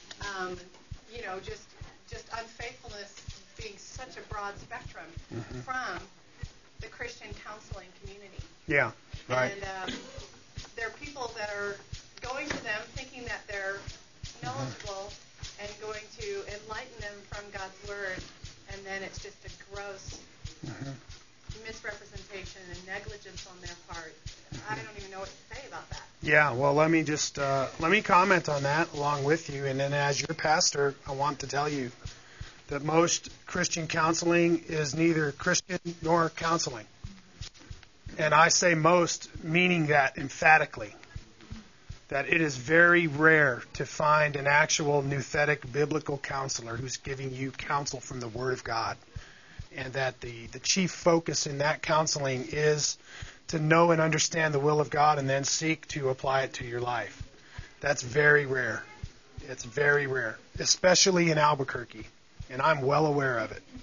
You know, just unfaithfulness being such a broad spectrum Mm-hmm. from the Christian counseling community. Yeah, right. And there are people that are going to them thinking that they're knowledgeable and going to enlighten them from God's Word, and then it's just a gross misrepresentation and negligence on their part. I don't even know what to say about that. Yeah, well, let me comment on that along with you, and then as your pastor, I want to tell you that most Christian counseling is neither Christian nor counseling. And I say most, meaning that emphatically. That it is very rare to find an actual nouthetic biblical counselor who's giving you counsel from the Word of God. And that the chief focus in that counseling is to know and understand the will of God and then seek to apply it to your life. That's very rare. It's very rare, especially in Albuquerque. And I'm well aware of it.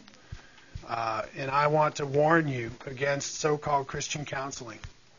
And I want to warn you against so-called Christian counseling.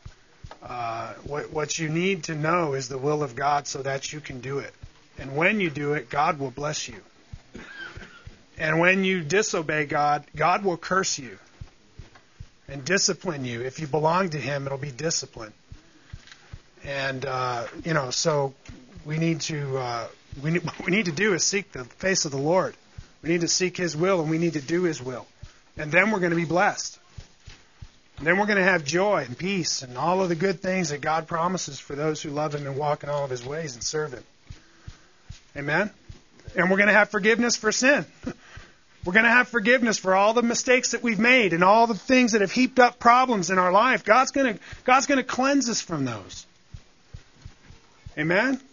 What you need to know is the will of God so that you can do it. And when you do it, God will bless you. And when you disobey God, God will curse you and discipline you. If you belong to Him, it'll be discipline. And so we need to what we need to do is seek the face of the Lord. We need to seek His will, and we need to do His will. And then we're going to be blessed. And then we're going to have joy and peace and all of the good things that God promises for those who love Him and walk in all of His ways and serve Him. Amen? And we're going to have forgiveness for sin. We're going to have forgiveness for all the mistakes that we've made and all the things that have heaped up problems in our life. God's going to cleanse us from those. Amen?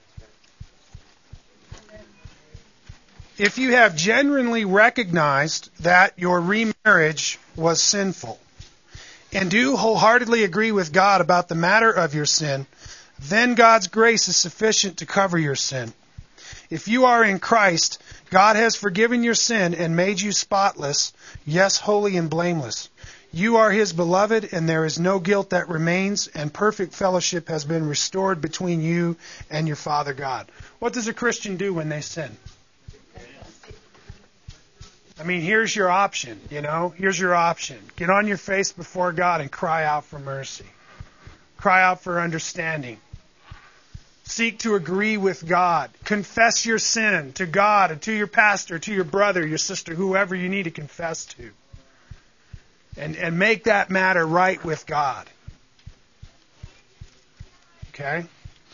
If you have genuinely recognized that your remarriage was sinful and do wholeheartedly agree with God about the matter of your sin, then God's grace is sufficient to cover your sin. If you are in Christ, God has forgiven your sin and made you spotless, yes, holy and blameless. You are His beloved, and there is no guilt that remains, and perfect fellowship has been restored between you and your Father God. What does a Christian do when they sin? I mean, here's your option, Here's your option. Get on your face before God and cry out for mercy. Cry out for understanding. Seek to agree with God. Confess your sin to God and to your pastor, to your brother, your sister, whoever you need to confess to. And make that matter right with God. Okay?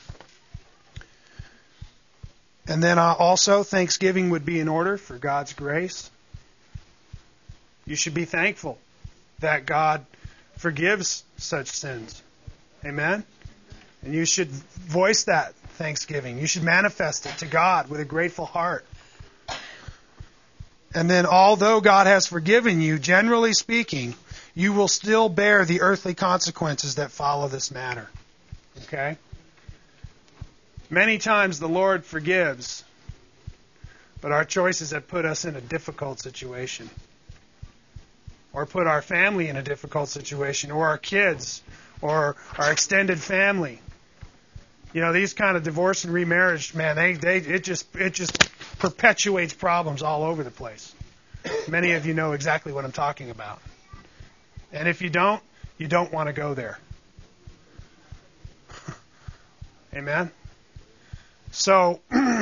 And then also, thanksgiving would be in order for God's grace. You should be thankful that God forgives such sins. Amen? And you should voice that thanksgiving. You should manifest it to God with a grateful heart. And then although God has forgiven you, generally speaking, you will still bear the earthly consequences that follow this matter. Okay? Many times the Lord forgives, but our choices have put us in a difficult situation. Or put our family in a difficult situation, or our kids, or our extended family. These kind of divorce and remarriage, man, it just perpetuates problems all over the place. Many of you know exactly what I'm talking about. And if you don't want to go there. Amen? So,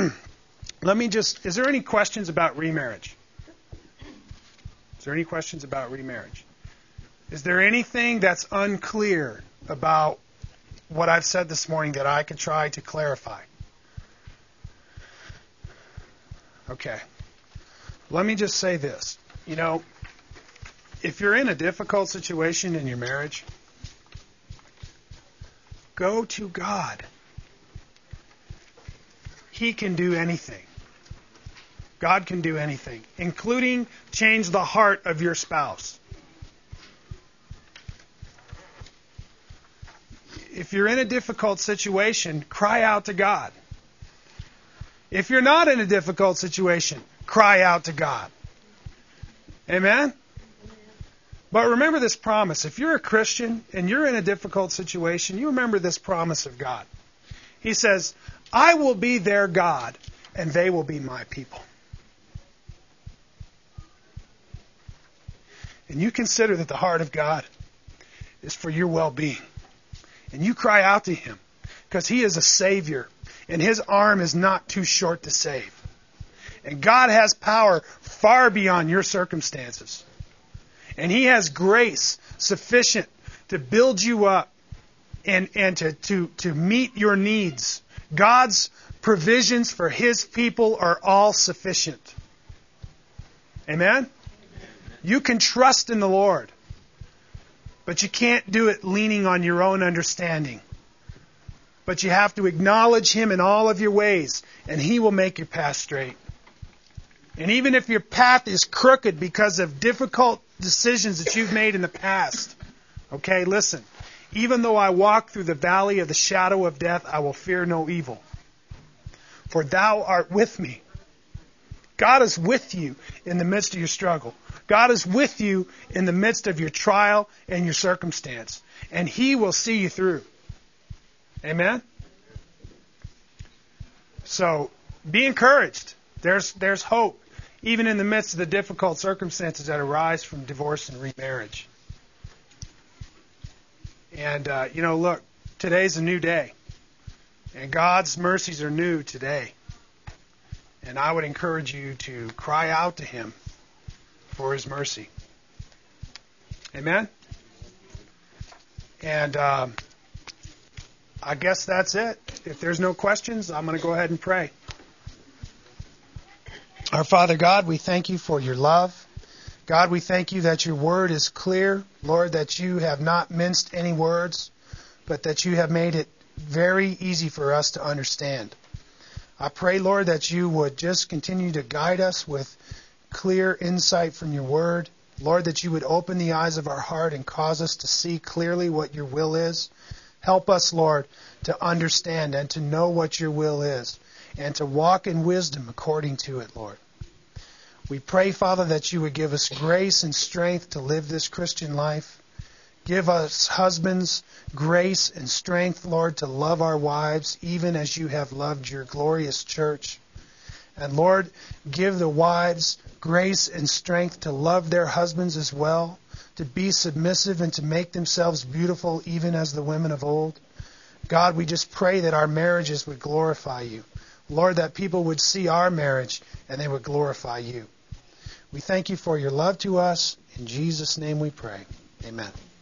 is there any questions about remarriage? Is there any questions about remarriage? Is there anything that's unclear about what I've said this morning that I could try to clarify? Okay. Let me just say this. If you're in a difficult situation in your marriage, go to God. He can do anything. God can do anything, including change the heart of your spouse. If you're in a difficult situation, cry out to God. If you're not in a difficult situation, cry out to God. Amen? But remember this promise. If you're a Christian and you're in a difficult situation, you remember this promise of God. He says, I will be their God, and they will be my people. And you consider that the heart of God is for your well-being. And you cry out to Him because He is a Savior and His arm is not too short to save. And God has power far beyond your circumstances. And He has grace sufficient to build you up and to meet your needs. God's provisions for His people are all sufficient. Amen? You can trust in the Lord, but you can't do it leaning on your own understanding. But you have to acknowledge Him in all of your ways, and He will make your path straight. And even if your path is crooked because of difficult decisions that you've made in the past, okay, listen. Even though I walk through the valley of the shadow of death, I will fear no evil. For Thou art with me. God is with you in the midst of your struggle. God is with you in the midst of your trial and your circumstance. And He will see you through. Amen? So, be encouraged. There's hope, even in the midst of the difficult circumstances that arise from divorce and remarriage. And, look, today's a new day. And God's mercies are new today. And I would encourage you to cry out to Him for His mercy. Amen? And I guess that's it. If there's no questions, I'm going to go ahead and pray. Our Father God, we thank you for your love. God, we thank you that your word is clear. Lord, that you have not minced any words, but that you have made it very easy for us to understand. I pray, Lord, that you would just continue to guide us with clear insight from your word. Lord, that you would open the eyes of our heart and cause us to see clearly what your will is. Help us, Lord, to understand and to know what your will is and to walk in wisdom according to it, Lord. We pray, Father, that you would give us grace and strength to live this Christian life. Give us husbands grace and strength, Lord, to love our wives, even as you have loved your glorious church. And Lord, give the wives grace and strength to love their husbands as well, to be submissive and to make themselves beautiful, even as the women of old. God, we just pray that our marriages would glorify you. Lord, that people would see our marriage and they would glorify you. We thank you for your love to us. In Jesus' name we pray. Amen.